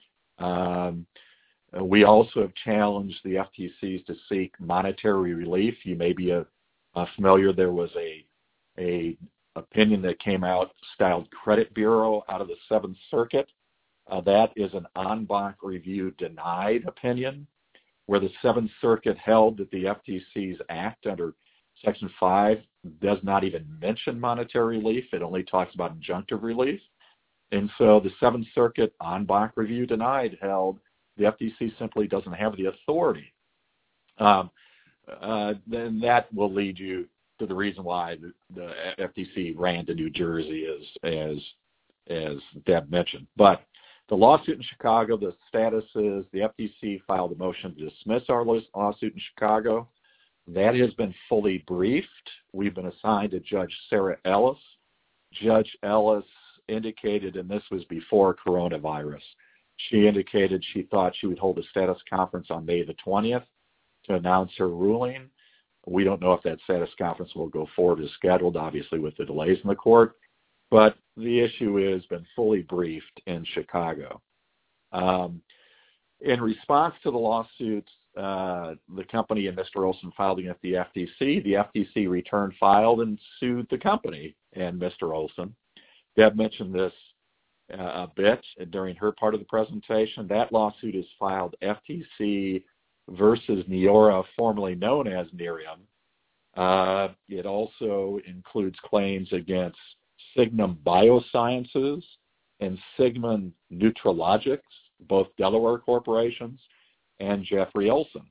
Um, we also have challenged the F T C's to seek monetary relief. You may be uh, uh, familiar, there was a, a opinion that came out styled Credit Bureau out of the Seventh Circuit. Uh, that is an en banc review denied opinion, where the Seventh Circuit held that the F T C's act under Section five does not even mention monetary relief. It only talks about injunctive relief. And so the Seventh Circuit en banc review denied held the F T C simply doesn't have the authority. Um, uh, then that will lead you to the reason why the, the F T C ran to New Jersey, as as as Deb mentioned. But the lawsuit in Chicago, the status is the F T C filed a motion to dismiss our lawsuit in Chicago. That has been fully briefed. We've been assigned to Judge Sarah Ellis. Judge Ellis indicated, and this was before coronavirus, she indicated she thought she would hold a status conference on May the twentieth to announce her ruling. We don't know if that status conference will go forward as scheduled, obviously with the delays in the court, but the issue has been fully briefed in Chicago. Um, in response to the lawsuits, uh, the company and Mister Olson filed against the F T C. The F T C returned, filed, and sued the company and Mister Olson. Deb mentioned this uh, a bit during her part of the presentation. That lawsuit is filed F T C versus Neora, formerly known as Nerium. Uh, it also includes claims against Signum Biosciences and Sigmund Nutralogics, both Delaware corporations, and Jeffrey Olson.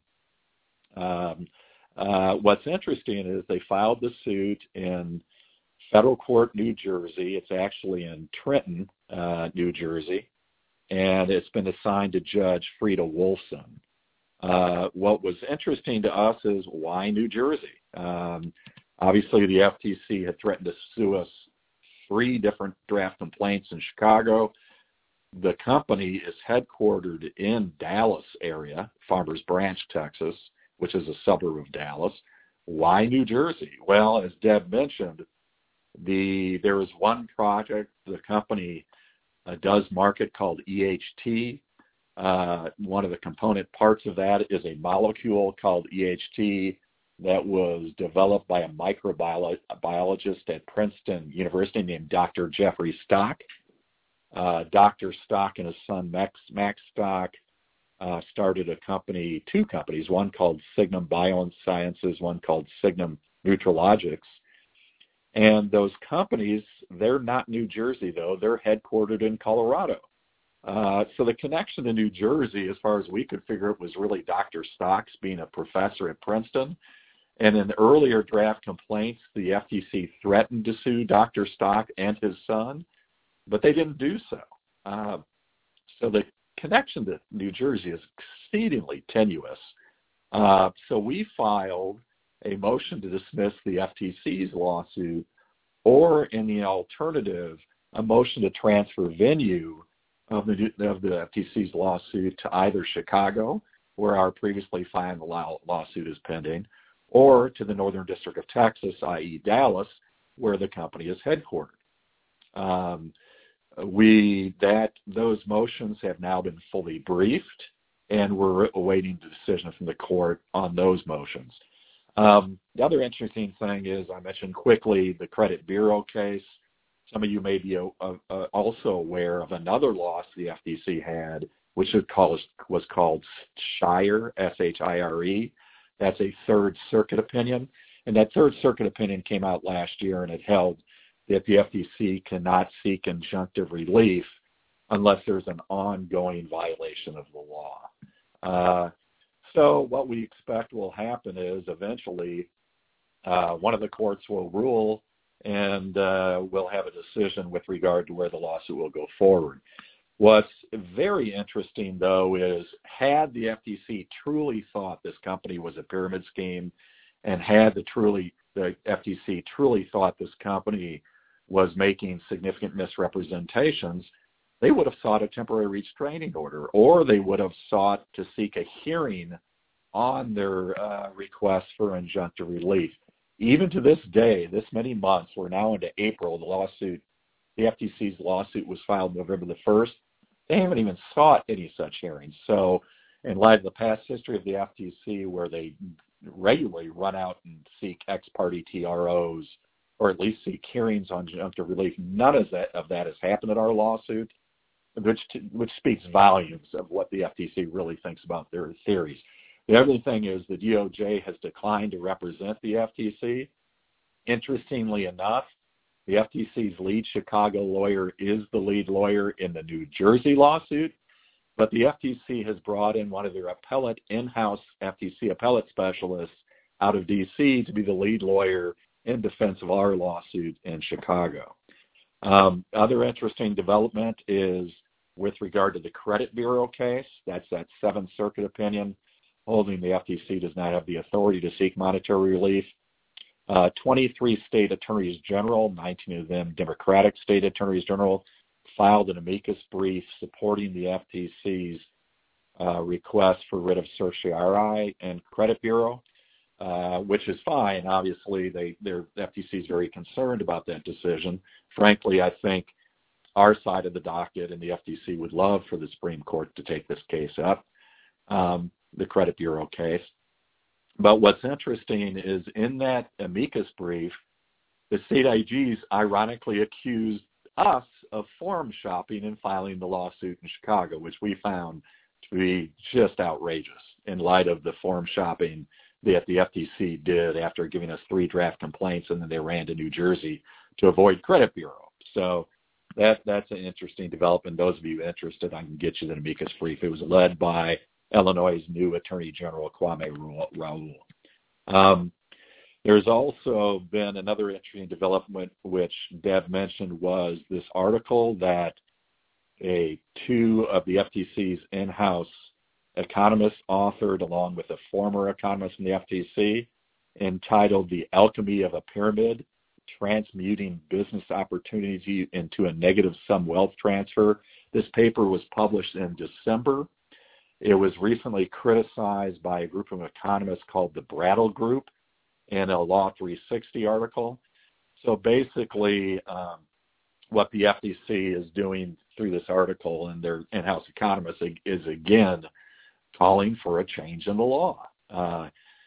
Um, uh, what's interesting is they filed the suit in federal court, New Jersey. It's actually in Trenton, uh, New Jersey, and it's been assigned to Judge Frida Wolfson. Uh, what was interesting to us is why New Jersey? Um, obviously, the F T C had threatened to sue us three different draft complaints in Chicago. The company is headquartered in Dallas area, Farmers Branch, Texas, which is a suburb of Dallas. Why New Jersey? Well, as Deb mentioned, the there is one project the company uh, does market called E H T. Uh, one of the component parts of that is a molecule called E H T that was developed by a microbiologist at Princeton University named Doctor Jeffrey Stock. Uh, Doctor Stock and his son Max, Max Stock uh, started a company, two companies, one called Signum Biosciences, one called Signum Nutralogics. And those companies, they're not New Jersey, though. They're headquartered in Colorado. Uh, so the connection to New Jersey, as far as we could figure it, was really Doctor Stock's being a professor at Princeton. And in the earlier draft complaints, the F T C threatened to sue Doctor Stock and his son, but they didn't do so. Uh, so the connection to New Jersey is exceedingly tenuous. Uh, so we filed a motion to dismiss the F T C's lawsuit, or in the alternative, a motion to transfer venue of the, of the F T C's lawsuit to either Chicago, where our previously filed law, lawsuit is pending, or to the Northern District of Texas, that is. Dallas, where the company is headquartered. Um, we that those motions have now been fully briefed, and we're awaiting the decision from the court on those motions. Um, the other interesting thing is, I mentioned quickly the Credit Bureau case. Some of you may be uh, uh, also aware of another loss the F T C had, which was called, was called Shire, S H I R E. That's a Third Circuit opinion. And that Third Circuit opinion came out last year, and it held that the F T C cannot seek injunctive relief unless there's an ongoing violation of the law. Uh, so what we expect will happen is eventually uh, one of the courts will rule, and uh, we'll have a decision with regard to where the lawsuit will go forward. What's very interesting, though, is had the F T C truly thought this company was a pyramid scheme, and had the truly the F T C truly thought this company was making significant misrepresentations, they would have sought a temporary restraining order, or they would have sought to seek a hearing on their uh, request for injunctive relief. Even to this day, this many months, we're now into April, the lawsuit, the F T C's lawsuit was filed November the first. They haven't even sought any such hearings. So in light of the past history of the F T C, where they regularly run out and seek ex parte T R Os, or at least seek hearings on injunctive relief, none of that, of that has happened in our lawsuit, which which speaks volumes of what the F T C really thinks about their theories. The other thing is the D O J has declined to represent the F T C. Interestingly enough, the F T C's lead Chicago lawyer is the lead lawyer in the New Jersey lawsuit, but the F T C has brought in one of their appellate in-house F T C appellate specialists out of D C to be the lead lawyer in defense of our lawsuit in Chicago. Um, other interesting development is with regard to the Credit Bureau case. That's that Seventh Circuit opinion holding the F T C does not have the authority to seek monetary relief. Uh, twenty-three state attorneys general, nineteen of them Democratic state attorneys general, filed an amicus brief supporting the F T C's uh, request for writ of certiorari and Credit Bureau, uh, which is fine. Obviously, they, their F T C is very concerned about that decision. Frankly, I think our side of the docket and the F T C would love for the Supreme Court to take this case up, um, the Credit Bureau case. But what's interesting is in that amicus brief, the state I Gs ironically accused us of forum shopping and filing the lawsuit in Chicago, which we found to be just outrageous in light of the forum shopping that the F T C did after giving us three draft complaints, and then they ran to New Jersey to avoid Credit Bureau. So that that's an interesting development. Those of you interested, I can get you the amicus brief. It was led by Illinois' new Attorney General, Kwame Raoul. Um, there's also been another interesting development, which Deb mentioned, was this article that a two of the F T C's in-house economists authored along with a former economist from the F T C, entitled The Alchemy of a Pyramid, Transmuting Business Opportunity into a Negative Sum Wealth Transfer. This paper was published in December. It was recently criticized by a group of economists called the Brattle Group in a Law three sixty article. So basically, um, what the F T C is doing through this article and their in-house economists is, again, calling for a change in the law. Uh,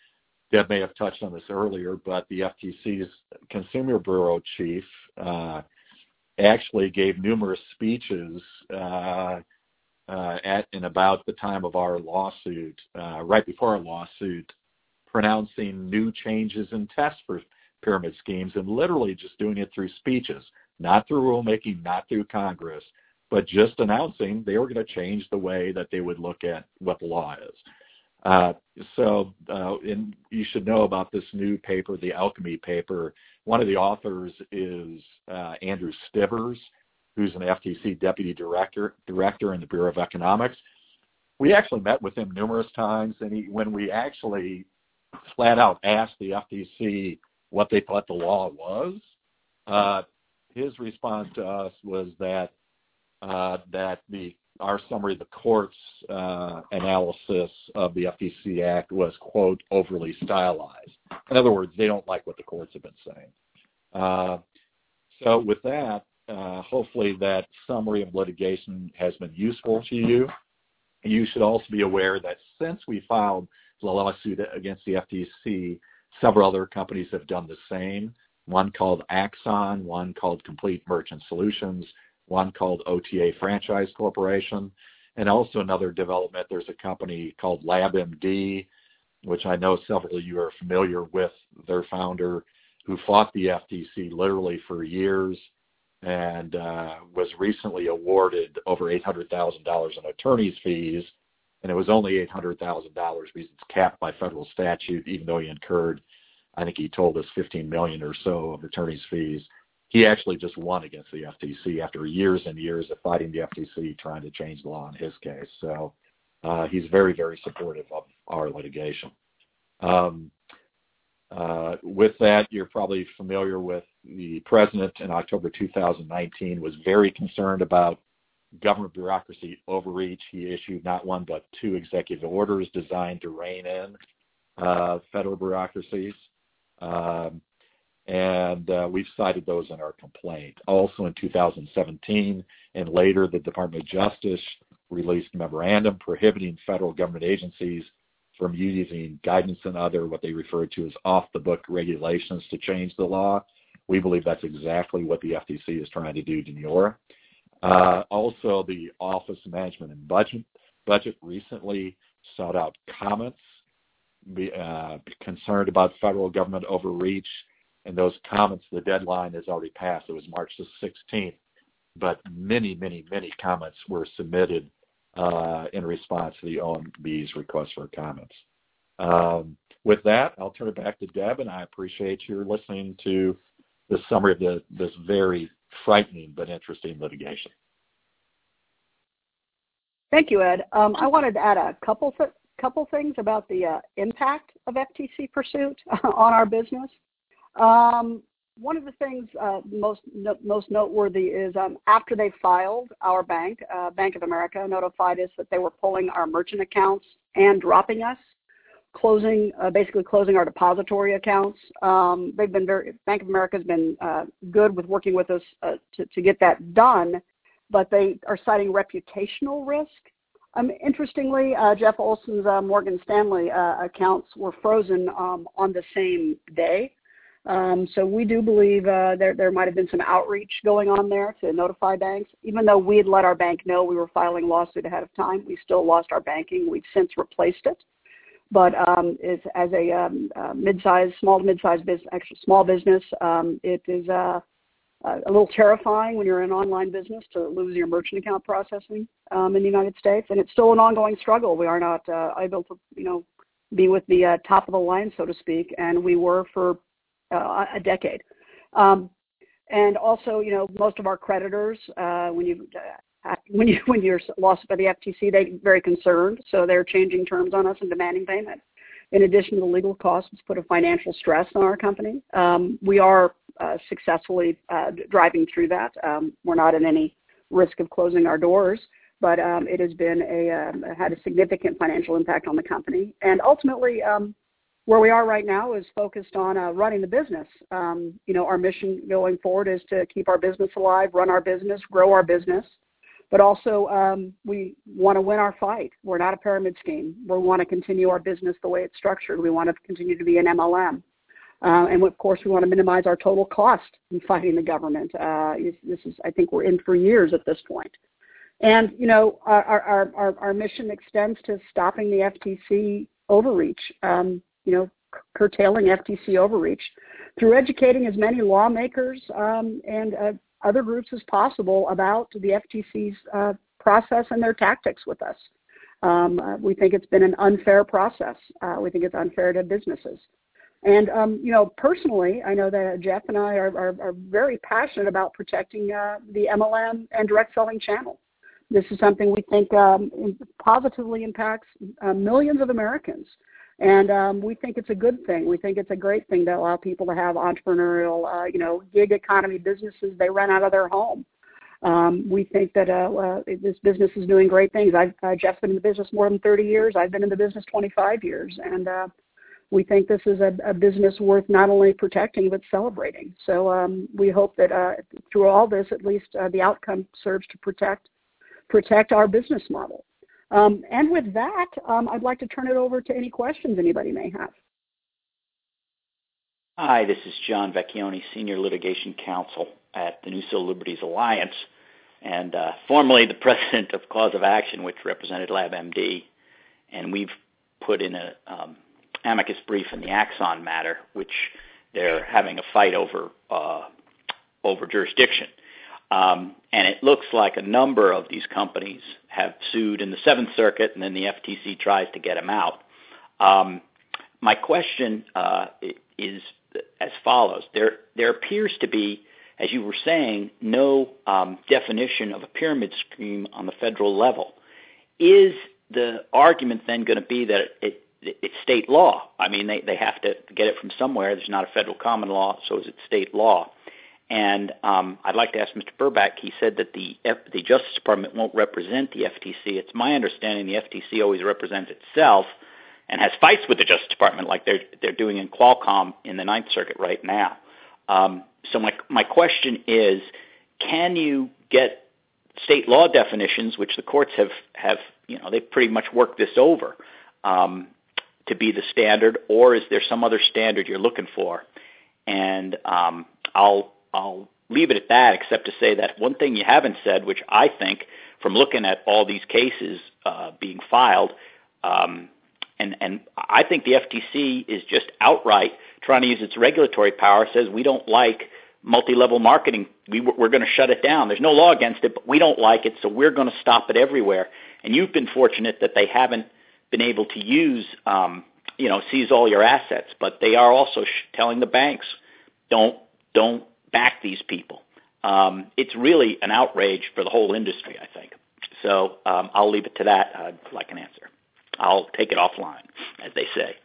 Deb may have touched on this earlier, but the F T C's Consumer Bureau chief uh, actually gave numerous speeches uh, uh, at and about the time of our lawsuit, uh, right before our lawsuit, pronouncing new changes in tests for pyramid schemes and literally just doing it through speeches, not through rulemaking, not through Congress, but just announcing they were going to change the way that they would look at what the law is. Uh, so uh, and you should know about this new paper, the Alchemy paper. One of the authors is uh, Andrew Stivers, who's an F T C deputy director director in the Bureau of Economics. We actually met with him numerous times, and he, when we actually flat out asked the F T C what they thought the law was, uh, his response to us was that uh, that the our summary of the court's uh, analysis of the F T C Act was, quote, overly stylized. In other words, they don't like what the courts have been saying. Uh, so with that, uh, hopefully that summary of litigation has been useful to you. You should also be aware that since we filed the lawsuit against the F T C, several other companies have done the same, one called Axon, one called Complete Merchant Solutions, one called O T A Franchise Corporation, and also another development, there's a company called LabMD, which I know several of you are familiar with, their founder, who fought the F T C literally for years and uh, was recently awarded over eight hundred thousand dollars in attorney's fees, and it was only eight hundred thousand dollars because it's capped by federal statute, even though he incurred, I think he told us, fifteen million dollars or so of attorney's fees. He actually just won against the F T C after years and years of fighting the F T C, trying to change the law in his case. So uh, he's very, very supportive of our litigation. Um, Uh, with that, you're probably familiar with the president in October two thousand nineteen was very concerned about government bureaucracy overreach. He issued not one but two executive orders designed to rein in uh, federal bureaucracies. Um, and uh, we've cited those in our complaint. Also in two thousand seventeen and later, the Department of Justice released a memorandum prohibiting federal government agencies from using guidance and other what they refer to as off-the-book regulations to change the law. We believe that's exactly what the F T C is trying to do to NEORA. Uh, also, the Office of Management and Budget, budget recently sought out comments be, uh, concerned about federal government overreach. And those comments, the deadline has already passed. It was March the sixteenth. But many, many, many comments were submitted uh, in response to the O M B's request for comments. Um, with that, I'll turn it back to Deb, and I appreciate your listening to the summary of the, this very frightening but interesting litigation. Thank you, Ed. Um, I wanted to add a couple th- couple things about the uh, impact of F T C pursuit on our business. Um, one of the things uh, most no, most noteworthy is um, after they filed, our bank, uh, Bank of America, notified us that they were pulling our merchant accounts and dropping us, closing uh, basically closing our depository accounts. Um, they've been very Bank of America has been uh, good with working with us uh, to, to get that done, but they are citing reputational risk. Um, interestingly, uh, Jeff Olson's uh, Morgan Stanley uh, accounts were frozen um, on the same day. Um, so we do believe uh, there there might have been some outreach going on there to notify banks. Even though we had let our bank know we were filing a lawsuit ahead of time, we still lost our banking. We've since replaced it. But um, it's, as a um, uh, mid-sized, small to mid-sized business, actually small business, um, it is uh, a little terrifying when you're in online business to lose your merchant account processing um, in the United States. And it's still an ongoing struggle. We are not uh, able to, you know, be with the uh, top of the line, so to speak, and we were for Uh, a decade. Um, and also, you know, most of our creditors, uh, when you uh, when you when you're lost by the F T C, they're very concerned, so they're changing terms on us and demanding payment. In addition to the legal costs, it's put a financial stress on our company. Um, we are uh, successfully uh, driving through that. Um, we're not in any risk of closing our doors, but um, it has been a um, had a significant financial impact on the company. And ultimately, um, where we are right now is focused on uh, running the business. Um, you know, our mission going forward is to keep our business alive, run our business, grow our business, but also um, we want to win our fight. We're not a pyramid scheme. We want to continue our business the way it's structured. We want to continue to be an M L M. Uh, and of course, we want to minimize our total cost in fighting the government. Uh, this is, I think we're in for years at this point. And, you know, our, our, our, our mission extends to stopping the F T C overreach. Um, you know, curtailing F T C overreach through educating as many lawmakers um, and uh, other groups as possible about the F T C's uh, process and their tactics with us. Um, uh, we think it's been an unfair process. Uh, we think it's unfair to businesses. And, um, you know, personally, I know that Jeff and I are, are, are very passionate about protecting uh, the M L M and direct selling channel. This is something we think um, positively impacts uh, millions of Americans. And um, we think it's a good thing. We think it's a great thing to allow people to have entrepreneurial, uh, you know, gig economy businesses they run out of their home. Um, we think that uh, uh, this business is doing great things. I've uh, Jeff's been in the business more than thirty years. I've been in the business twenty-five years. And uh, we think this is a, a business worth not only protecting but celebrating. So um, we hope that uh, through all this, at least uh, the outcome serves to protect protect our business model. Um, and with that, um, I'd like to turn it over to any questions anybody may have. Hi, this is John Vecchione, Senior Litigation Counsel at the New Civil Liberties Alliance, and uh, formerly the President of Cause of Action, which represented LabMD. And we've put in a um, amicus brief in the Axon matter, which they're having a fight over uh, over jurisdiction. Um, and it looks like a number of these companies have sued in the Seventh Circuit, and then the F T C tries to get them out. Um, my question uh, is as follows. There, there appears to be, as you were saying, no um, definition of a pyramid scheme on the federal level. Is the argument then going to be that it, it's state law. I mean, they, they have to get it from somewhere. There's not a federal common law, so it's state law. And um, I'd like to ask Mister Burbach, he said that the F, the Justice Department won't represent the F T C. It's my understanding the F T C always represents itself and has fights with the Justice Department like they're they're doing in Qualcomm in the Ninth Circuit right now. Um, so my my question is, can you get state law definitions, which the courts have, have you know, they've pretty much worked this over, um, to be the standard, or is there some other standard you're looking for? And um, I'll I'll leave it at that, except to say that one thing you haven't said, which I think, from looking at all these cases uh, being filed, um, and, and I think the F T C is just outright trying to use its regulatory power, says we don't like multi-level marketing. We, we're going to shut it down. There's no law against it, but we don't like it, so we're going to stop it everywhere. And you've been fortunate that they haven't been able to use, um, you know, seize all your assets, but they are also sh- telling the banks, don't don't back these people. Um, it's really an outrage for the whole industry, I think. So um, I'll leave it to that. I'd like an answer. I'll take it offline, as they say.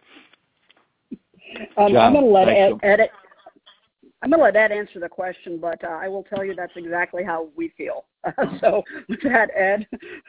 Um, John, I'm going to let Ed, you. Ed, I'm going to let Ed answer the question, but uh, I will tell you that's exactly how we feel. So with that, Ed.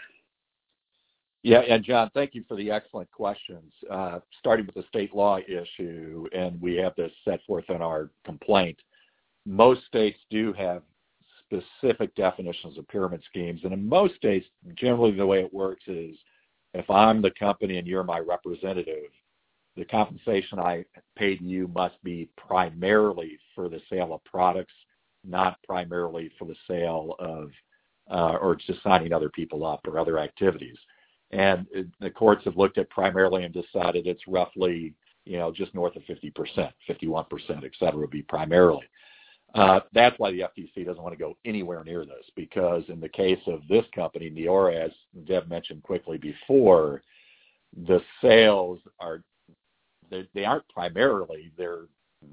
Yeah, and John, thank you for the excellent questions. Uh, starting with the state law issue, and we have this set forth in our complaint. Most states do have specific definitions of pyramid schemes, and in most states, generally the way it works is if I'm the company and you're my representative, the compensation I pay to you must be primarily for the sale of products, not primarily for the sale of uh, or just signing other people up or other activities. And the courts have looked at primarily and decided it's roughly, you know, just north of fifty percent, fifty-one percent, et cetera, would be primarily. Uh, that's why the F T C doesn't want to go anywhere near this, because in the case of this company, Neora, as Deb mentioned quickly before, the sales are, they, they aren't primarily, they're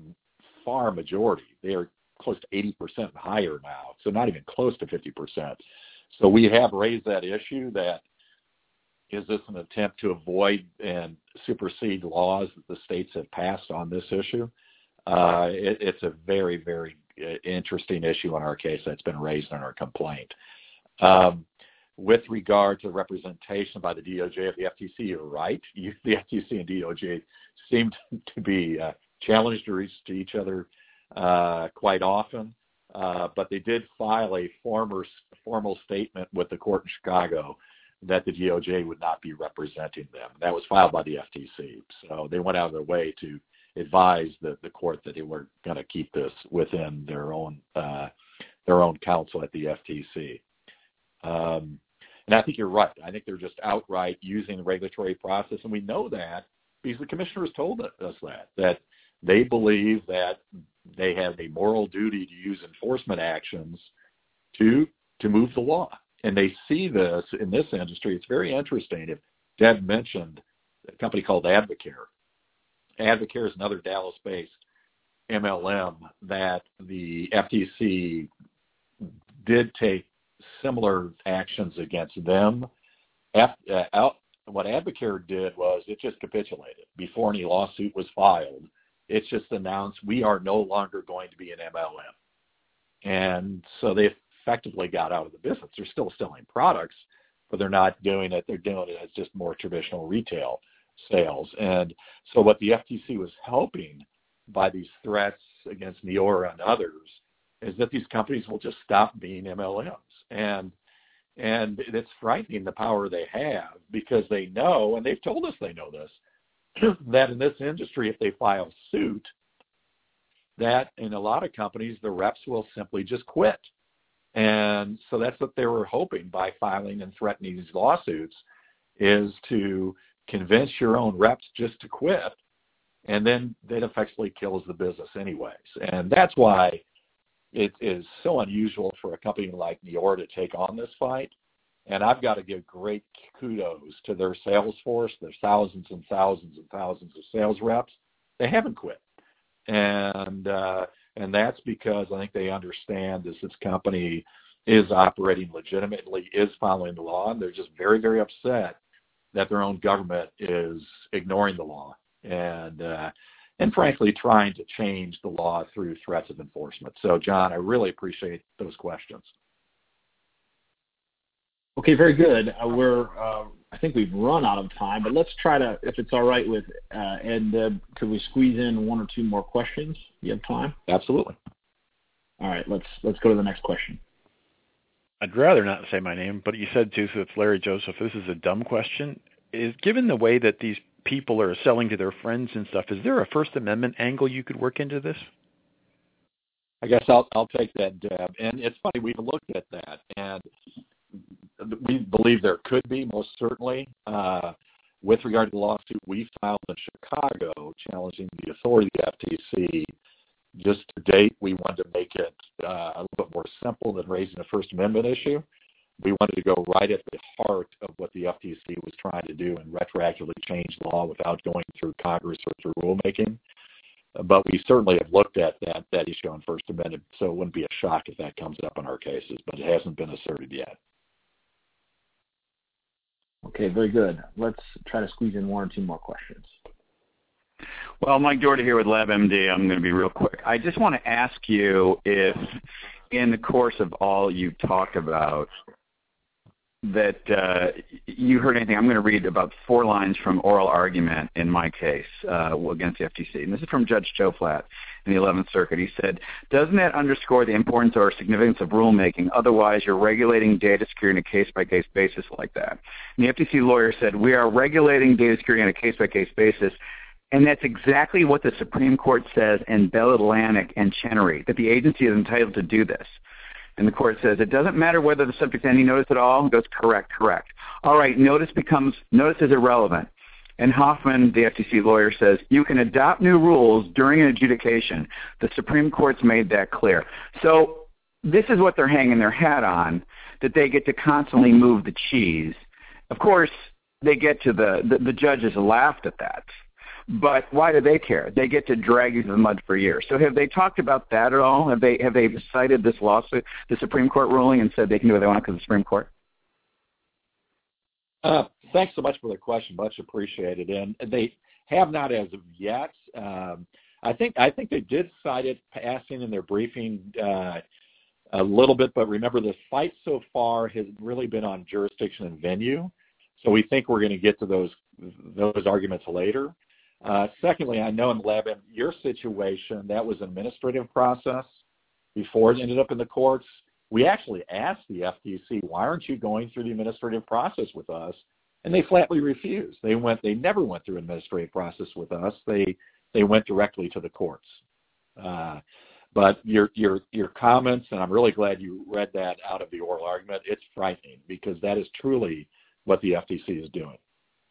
far majority. They are close to eighty percent higher now, so not even close to fifty percent. So we have raised that issue that, is this an attempt to avoid and supersede laws that the states have passed on this issue? Uh, it, it's a very, very interesting issue in our case that's been raised in our complaint. Um, with regard to representation by the D O J of the F T C, you're right. You, the F T C and D O J seem to be uh, challenged to each other uh, quite often, uh, but they did file a former, formal statement with the court in Chicago that the D O J would not be representing them. That was filed by the F T C. So they went out of their way to advise the, the court that they were going to keep this within their own uh, their own counsel at the F T C. Um, and I think you're right. I think they're just outright using the regulatory process, and we know that because the commissioners told us that, that they believe that they have a moral duty to use enforcement actions to to move the law. And they see this in this industry. It's very interesting. If Deb mentioned a company called Advocare. Advocare is another Dallas-based M L M that the F T C did take similar actions against them. F, uh, out, what Advocare did was it just capitulated before any lawsuit was filed. It's just announced we are no longer going to be an M L M. And so they effectively got out of the business. They're still selling products, but they're not doing it. They're doing it as just more traditional retail sales. And so what the F T C was hoping by these threats against Neora and others is that these companies will just stop being M L Ms. And and it's frightening the power they have, because they know, and they've told us they know this, that in this industry, if they file suit, that in a lot of companies, the reps will simply just quit. And so that's what they were hoping by filing and threatening these lawsuits, is to convince your own reps just to quit, and then that effectively kills the business anyways. And that's why it is so unusual for a company like Neora to take on this fight. And I've got to give great kudos to their sales force. There's thousands and thousands and thousands of sales reps. They haven't quit. And uh, and that's because I think they understand this, this company is operating legitimately, is following the law, and they're just very, very upset that their own government is ignoring the law and, uh, and frankly, trying to change the law through threats of enforcement. So, John, I really appreciate those questions. Okay, very good. Uh, we're, uh, I think we've run out of time, but let's try to, if it's all right with uh, Ed, uh, could we squeeze in one or two more questions? You have time? Absolutely. All right, let's let's go to the next question. I'd rather not say my name, but you said too, so it's Larry Joseph. This is a dumb question. Is given the way that these people are selling to their friends and stuff, is there a First Amendment angle you could work into this? I guess I'll I'll take that, Deb. And it's funny, we've looked at that, and we believe there could be, most certainly. Uh, with regard to the lawsuit we filed in Chicago challenging the authority of the F T C, just to date, we wanted to make it uh, a little bit more simple than raising a First Amendment issue. We wanted to go right at the heart of what the F T C was trying to do and retroactively change law without going through Congress or through rulemaking. Uh, but we certainly have looked at that, that issue on First Amendment, so it wouldn't be a shock if that comes up in our cases, but it hasn't been asserted yet. Okay, very good. Let's try to squeeze in one or two more questions. Well, Mike Doherty here with LabMD. I'm going to be real quick. I just want to ask you if, in the course of all you talked about, that uh, you heard anything. I'm going to read about four lines from oral argument in my case uh, against the F T C. And this is from Judge Joe Flatt in the eleventh Circuit. He said, doesn't that underscore the importance or significance of rulemaking? Otherwise, you're regulating data security on a case-by-case basis like that. And the F T C lawyer said, we are regulating data security on a case-by-case basis. And that's exactly what the Supreme Court says in Bell Atlantic and Chenery, that the agency is entitled to do this. And the court says, it doesn't matter whether the subject has any notice at all. It goes, correct, correct. All right, notice becomes, notice is irrelevant. And Hoffman, the F T C lawyer, says, you can adopt new rules during an adjudication. The Supreme Court's made that clear. So this is what they're hanging their hat on, that they get to constantly move the cheese. Of course, they get to the, the, the judges laughed at that. But why do they care? They get to drag you through the mud for years. So have they talked about that at all? Have they have they cited this lawsuit, the Supreme Court ruling, and said they can do what they want because of the Supreme Court? Uh, thanks so much for the question. Much appreciated. And they have not as of yet. Um, I think I think they did cite it passing in their briefing uh, a little bit, but remember the fight so far has really been on jurisdiction and venue. So we think we're going to get to those those arguments later. Uh, secondly, I know in LabM, your situation, that was an administrative process before it ended up in the courts. We actually asked the F T C, why aren't you going through the administrative process with us? And they flatly refused. They went. They never went through an administrative process with us. They they went directly to the courts. Uh, but your your your comments, and I'm really glad you read that out of the oral argument. It's frightening because that is truly what the F T C is doing.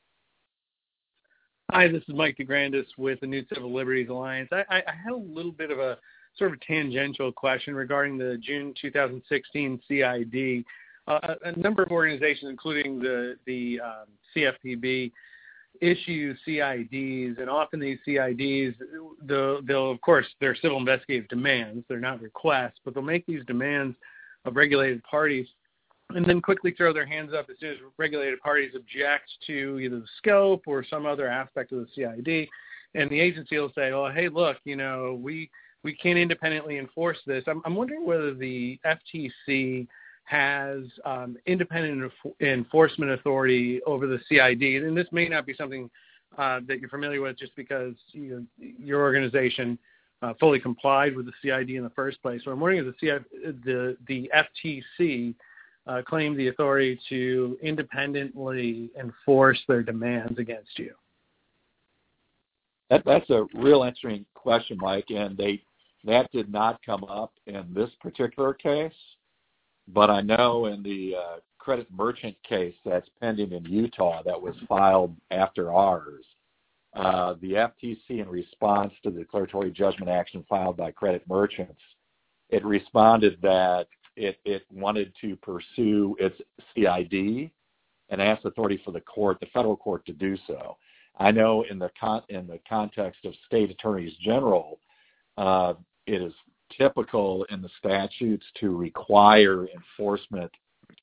Hi, this is Mike DeGrandis with the New Civil Liberties Alliance. I, I had a little bit of a sort of tangential question regarding the June two thousand sixteen C I D. Uh, a, a number of organizations, including the, the um, C F P B, issue C I Ds, and often these C I Ds, they'll, they'll, of course, they're civil investigative demands. They're not requests, but they'll make these demands of regulated parties and then quickly throw their hands up as soon as regulated parties object to either the scope or some other aspect of the C I D. And the agency will say, oh, hey, look, you know, we we can't independently enforce this. I'm, I'm wondering whether the F T C has um, independent enf- enforcement authority over the C I D. And this may not be something uh, that you're familiar with just because you know, your organization uh, fully complied with the C I D in the first place. So I'm wondering if the, C I D, the, the F T C Uh, claim the authority to independently enforce their demands against you? That, that's a real interesting question, Mike, and they that did not come up in this particular case, but I know in the uh, credit merchant case that's pending in Utah that was filed after ours, uh, the F T C, in response to the declaratory judgment action filed by credit merchants, it responded that It, it wanted to pursue its C I D and asked authority for the court, the federal court, to do so. I know in the con- in the context of state attorneys general, uh, it is typical in the statutes to require enforcement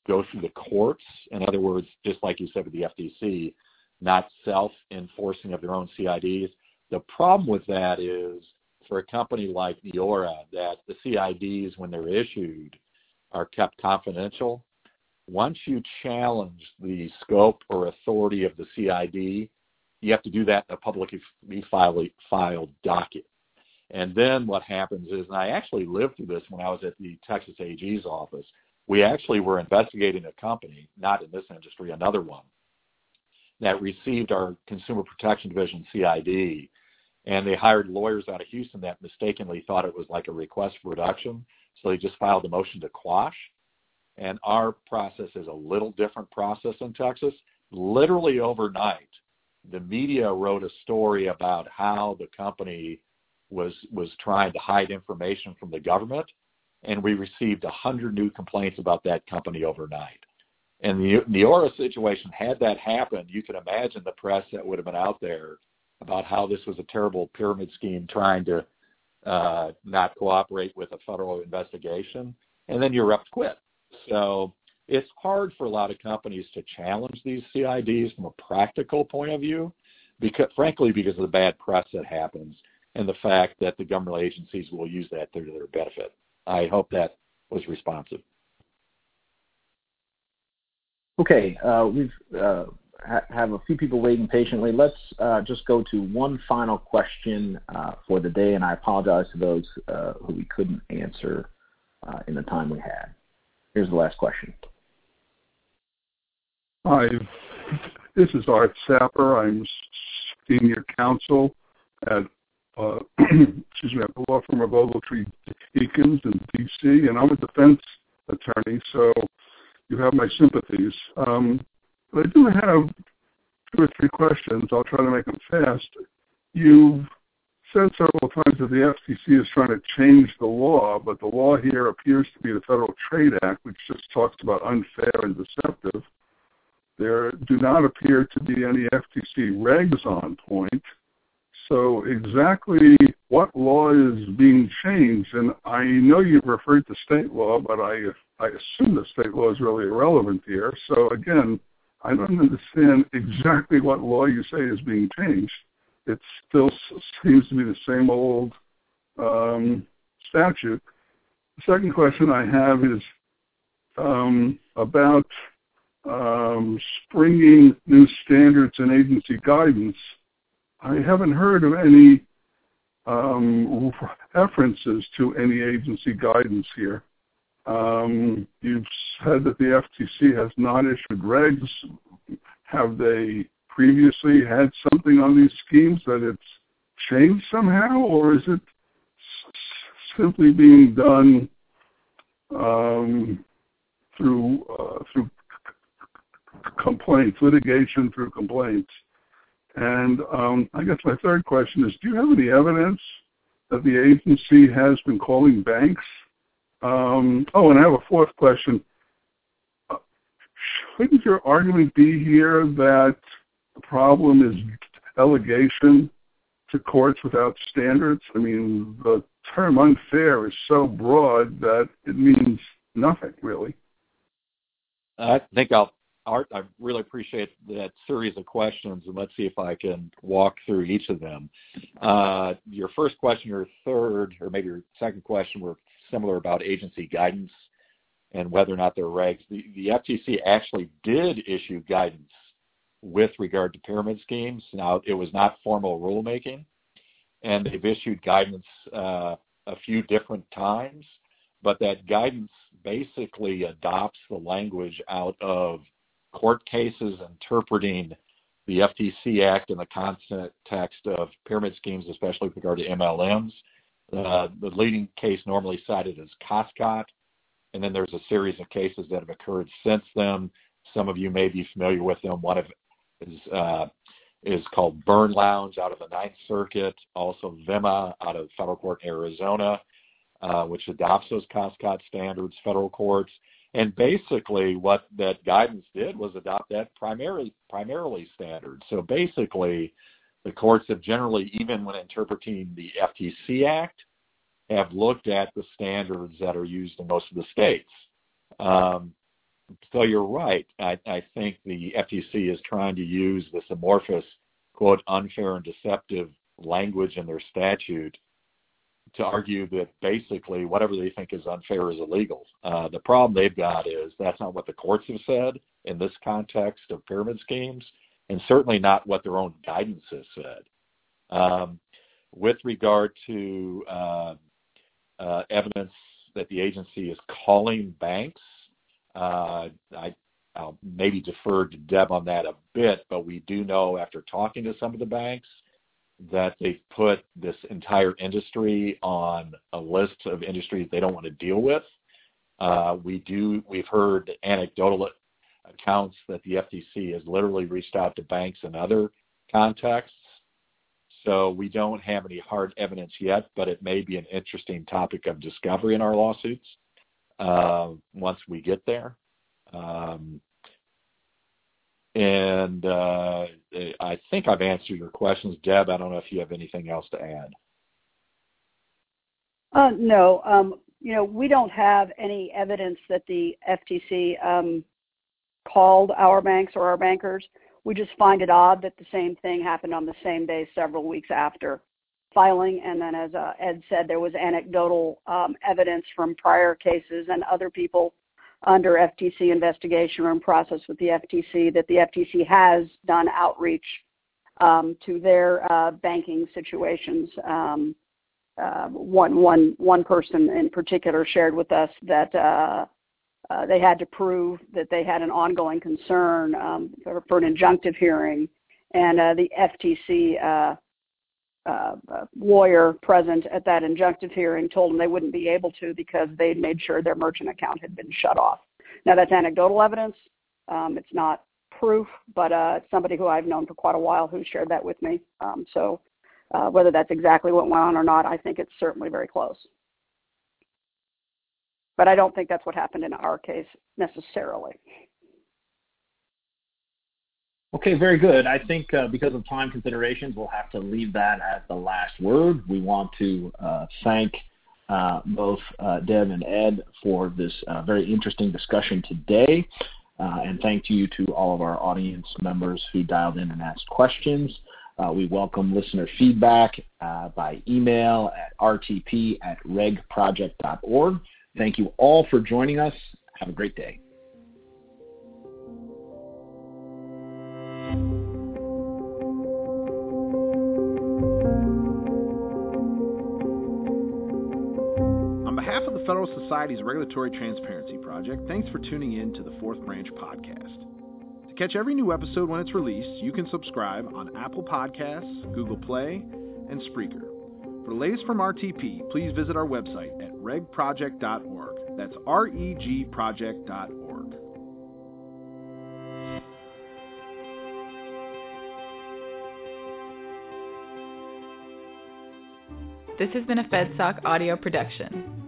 go through the courts. In other words, just like you said with the F T C, not self-enforcing of their own C I Ds. The problem with that is for a company like Neora, that the C I Ds, when they're issued, are kept confidential. Once you challenge the scope or authority of the C I D, you have to do that in a publicly filed docket. And then what happens is, and I actually lived through this when I was at the Texas A G's office, we actually were investigating a company, not in this industry, another one, that received our Consumer Protection Division C I D, and they hired lawyers out of Houston that mistakenly thought it was like a request for reduction, so they just filed a motion to quash. And our process is a little different process in Texas. Literally overnight, the media wrote a story about how the company was was trying to hide information from the government, and we received one hundred new complaints about that company overnight. And the Neora situation, had that happened, you can imagine the press that would have been out there about how this was a terrible pyramid scheme trying to uh, not cooperate with a federal investigation, and then you're up to quit. So it's hard for a lot of companies to challenge these C I Ds from a practical point of view, because, frankly, because of the bad press that happens and the fact that the government agencies will use that to their benefit. I hope that was responsive. Okay, uh, we've uh, ha- have a few people waiting patiently. Let's uh, just go to one final question uh, for the day, and I apologize to those uh, who we couldn't answer uh, in the time we had. Here's the last question. Hi, this is Art Sapper. I'm senior counsel at uh, excuse me, at the law firm of Ogletree Deakins in D C, and I'm a defense attorney, so you have my sympathies. Um, but I do have two or three questions. I'll try to make them fast. You've said several times that the F T C is trying to change the law, but the law here appears to be the Federal Trade Act, which just talks about unfair and deceptive. There do not appear to be any F T C regs on point. So exactly what law is being changed? And I know you've referred to state law, but I I assume the state law is really irrelevant here. So again, I don't understand exactly what law you say is being changed. It still seems to be the same old um, statute. The second question I have is um, about um, springing new standards and agency guidance. I haven't heard of any um, references to any agency guidance here. Um, you've said that the F T C has not issued regs. Have they previously had something on these schemes that it's changed somehow, or is it s- simply being done um, through uh, through complaints, litigation through complaints? And um, I guess my third question is, do you have any evidence that the agency has been calling banks? Um, oh, and I have a fourth question. Uh, shouldn't your argument be here that the problem is delegation to courts without standards? I mean, the term unfair is so broad that it means nothing, really. I think I'll Art, I really appreciate that series of questions, and let's see if I can walk through each of them. Uh, your first question, your third, or maybe your second question were similar about agency guidance and whether or not there are regs. The, the F T C actually did issue guidance with regard to pyramid schemes. Now, it was not formal rulemaking, and they've issued guidance uh, a few different times, but that guidance basically adopts the language out of court cases interpreting the F T C Act in the context of pyramid schemes, especially with regard to M L Ms. Uh, the leading case normally cited is Costcott, and then there's a series of cases that have occurred since then. Some of you may be familiar with them. One of is uh, is called Burn Lounge out of the Ninth Circuit, also Vima out of federal court in Arizona, uh, which adopts those Costcott standards, federal courts. And basically what that guidance did was adopt that primarily primarily standard. So basically the courts have generally, even when interpreting the F T C Act, have looked at the standards that are used in most of the states. Um, so you're right. I, I think the F T C is trying to use this amorphous, quote, unfair and deceptive language in their statute to argue that basically whatever they think is unfair is illegal. Uh, the problem they've got is that's not what the courts have said in this context of pyramid schemes, and certainly not what their own guidance has said. Um, with regard to uh, uh, evidence that the agency is calling banks, uh, I, I'll maybe defer to Deb on that a bit, but we do know after talking to some of the banks that they've put this entire industry on a list of industries they don't want to deal with. Uh, we do, we've heard anecdotal accounts that the F T C has literally reached out to banks in other contexts. So we don't have any hard evidence yet, but it may be an interesting topic of discovery in our lawsuits uh, once we get there. Um, and uh, I think I've answered your questions. Deb, I don't know if you have anything else to add. Uh, no. Um, you know, we don't have any evidence that the F T C um, called our banks or our bankers. We just find it odd that the same thing happened on the same day several weeks after filing. And then, as uh, Ed said, there was anecdotal um, evidence from prior cases and other people under F T C investigation or in process with the F T C that the F T C has done outreach um, to their uh, banking situations. Um, uh, one, one, one person in particular shared with us that uh, uh, they had to prove that they had an ongoing concern um, for, for an injunctive hearing, and uh, the F T C uh, uh, lawyer present at that injunctive hearing told them they wouldn't be able to because they'd made sure their merchant account had been shut off. Now, that's anecdotal evidence. Um, it's not proof, but uh, it's somebody who I've known for quite a while who shared that with me. Um, so uh, whether that's exactly what went on or not, I think it's certainly very close. But I don't think that's what happened in our case necessarily. Okay, very good. I think uh, because of time considerations, we'll have to leave that as the last word. We want to uh, thank uh, both uh, Deb and Ed for this uh, very interesting discussion today. Uh, and thank you to all of our audience members who dialed in and asked questions. Uh, we welcome listener feedback uh, by email at r t p at reg project dot org. Thank you all for joining us. Have a great day. On behalf of the Federal Society's Regulatory Transparency Project, thanks for tuning in to the Fourth Branch podcast. To catch every new episode when it's released, you can subscribe on Apple Podcasts, Google Play, and Spreaker. For the latest from R T P, please visit our website at reg project dot org. That's R E G project dot org. This has been a FedSoc audio production.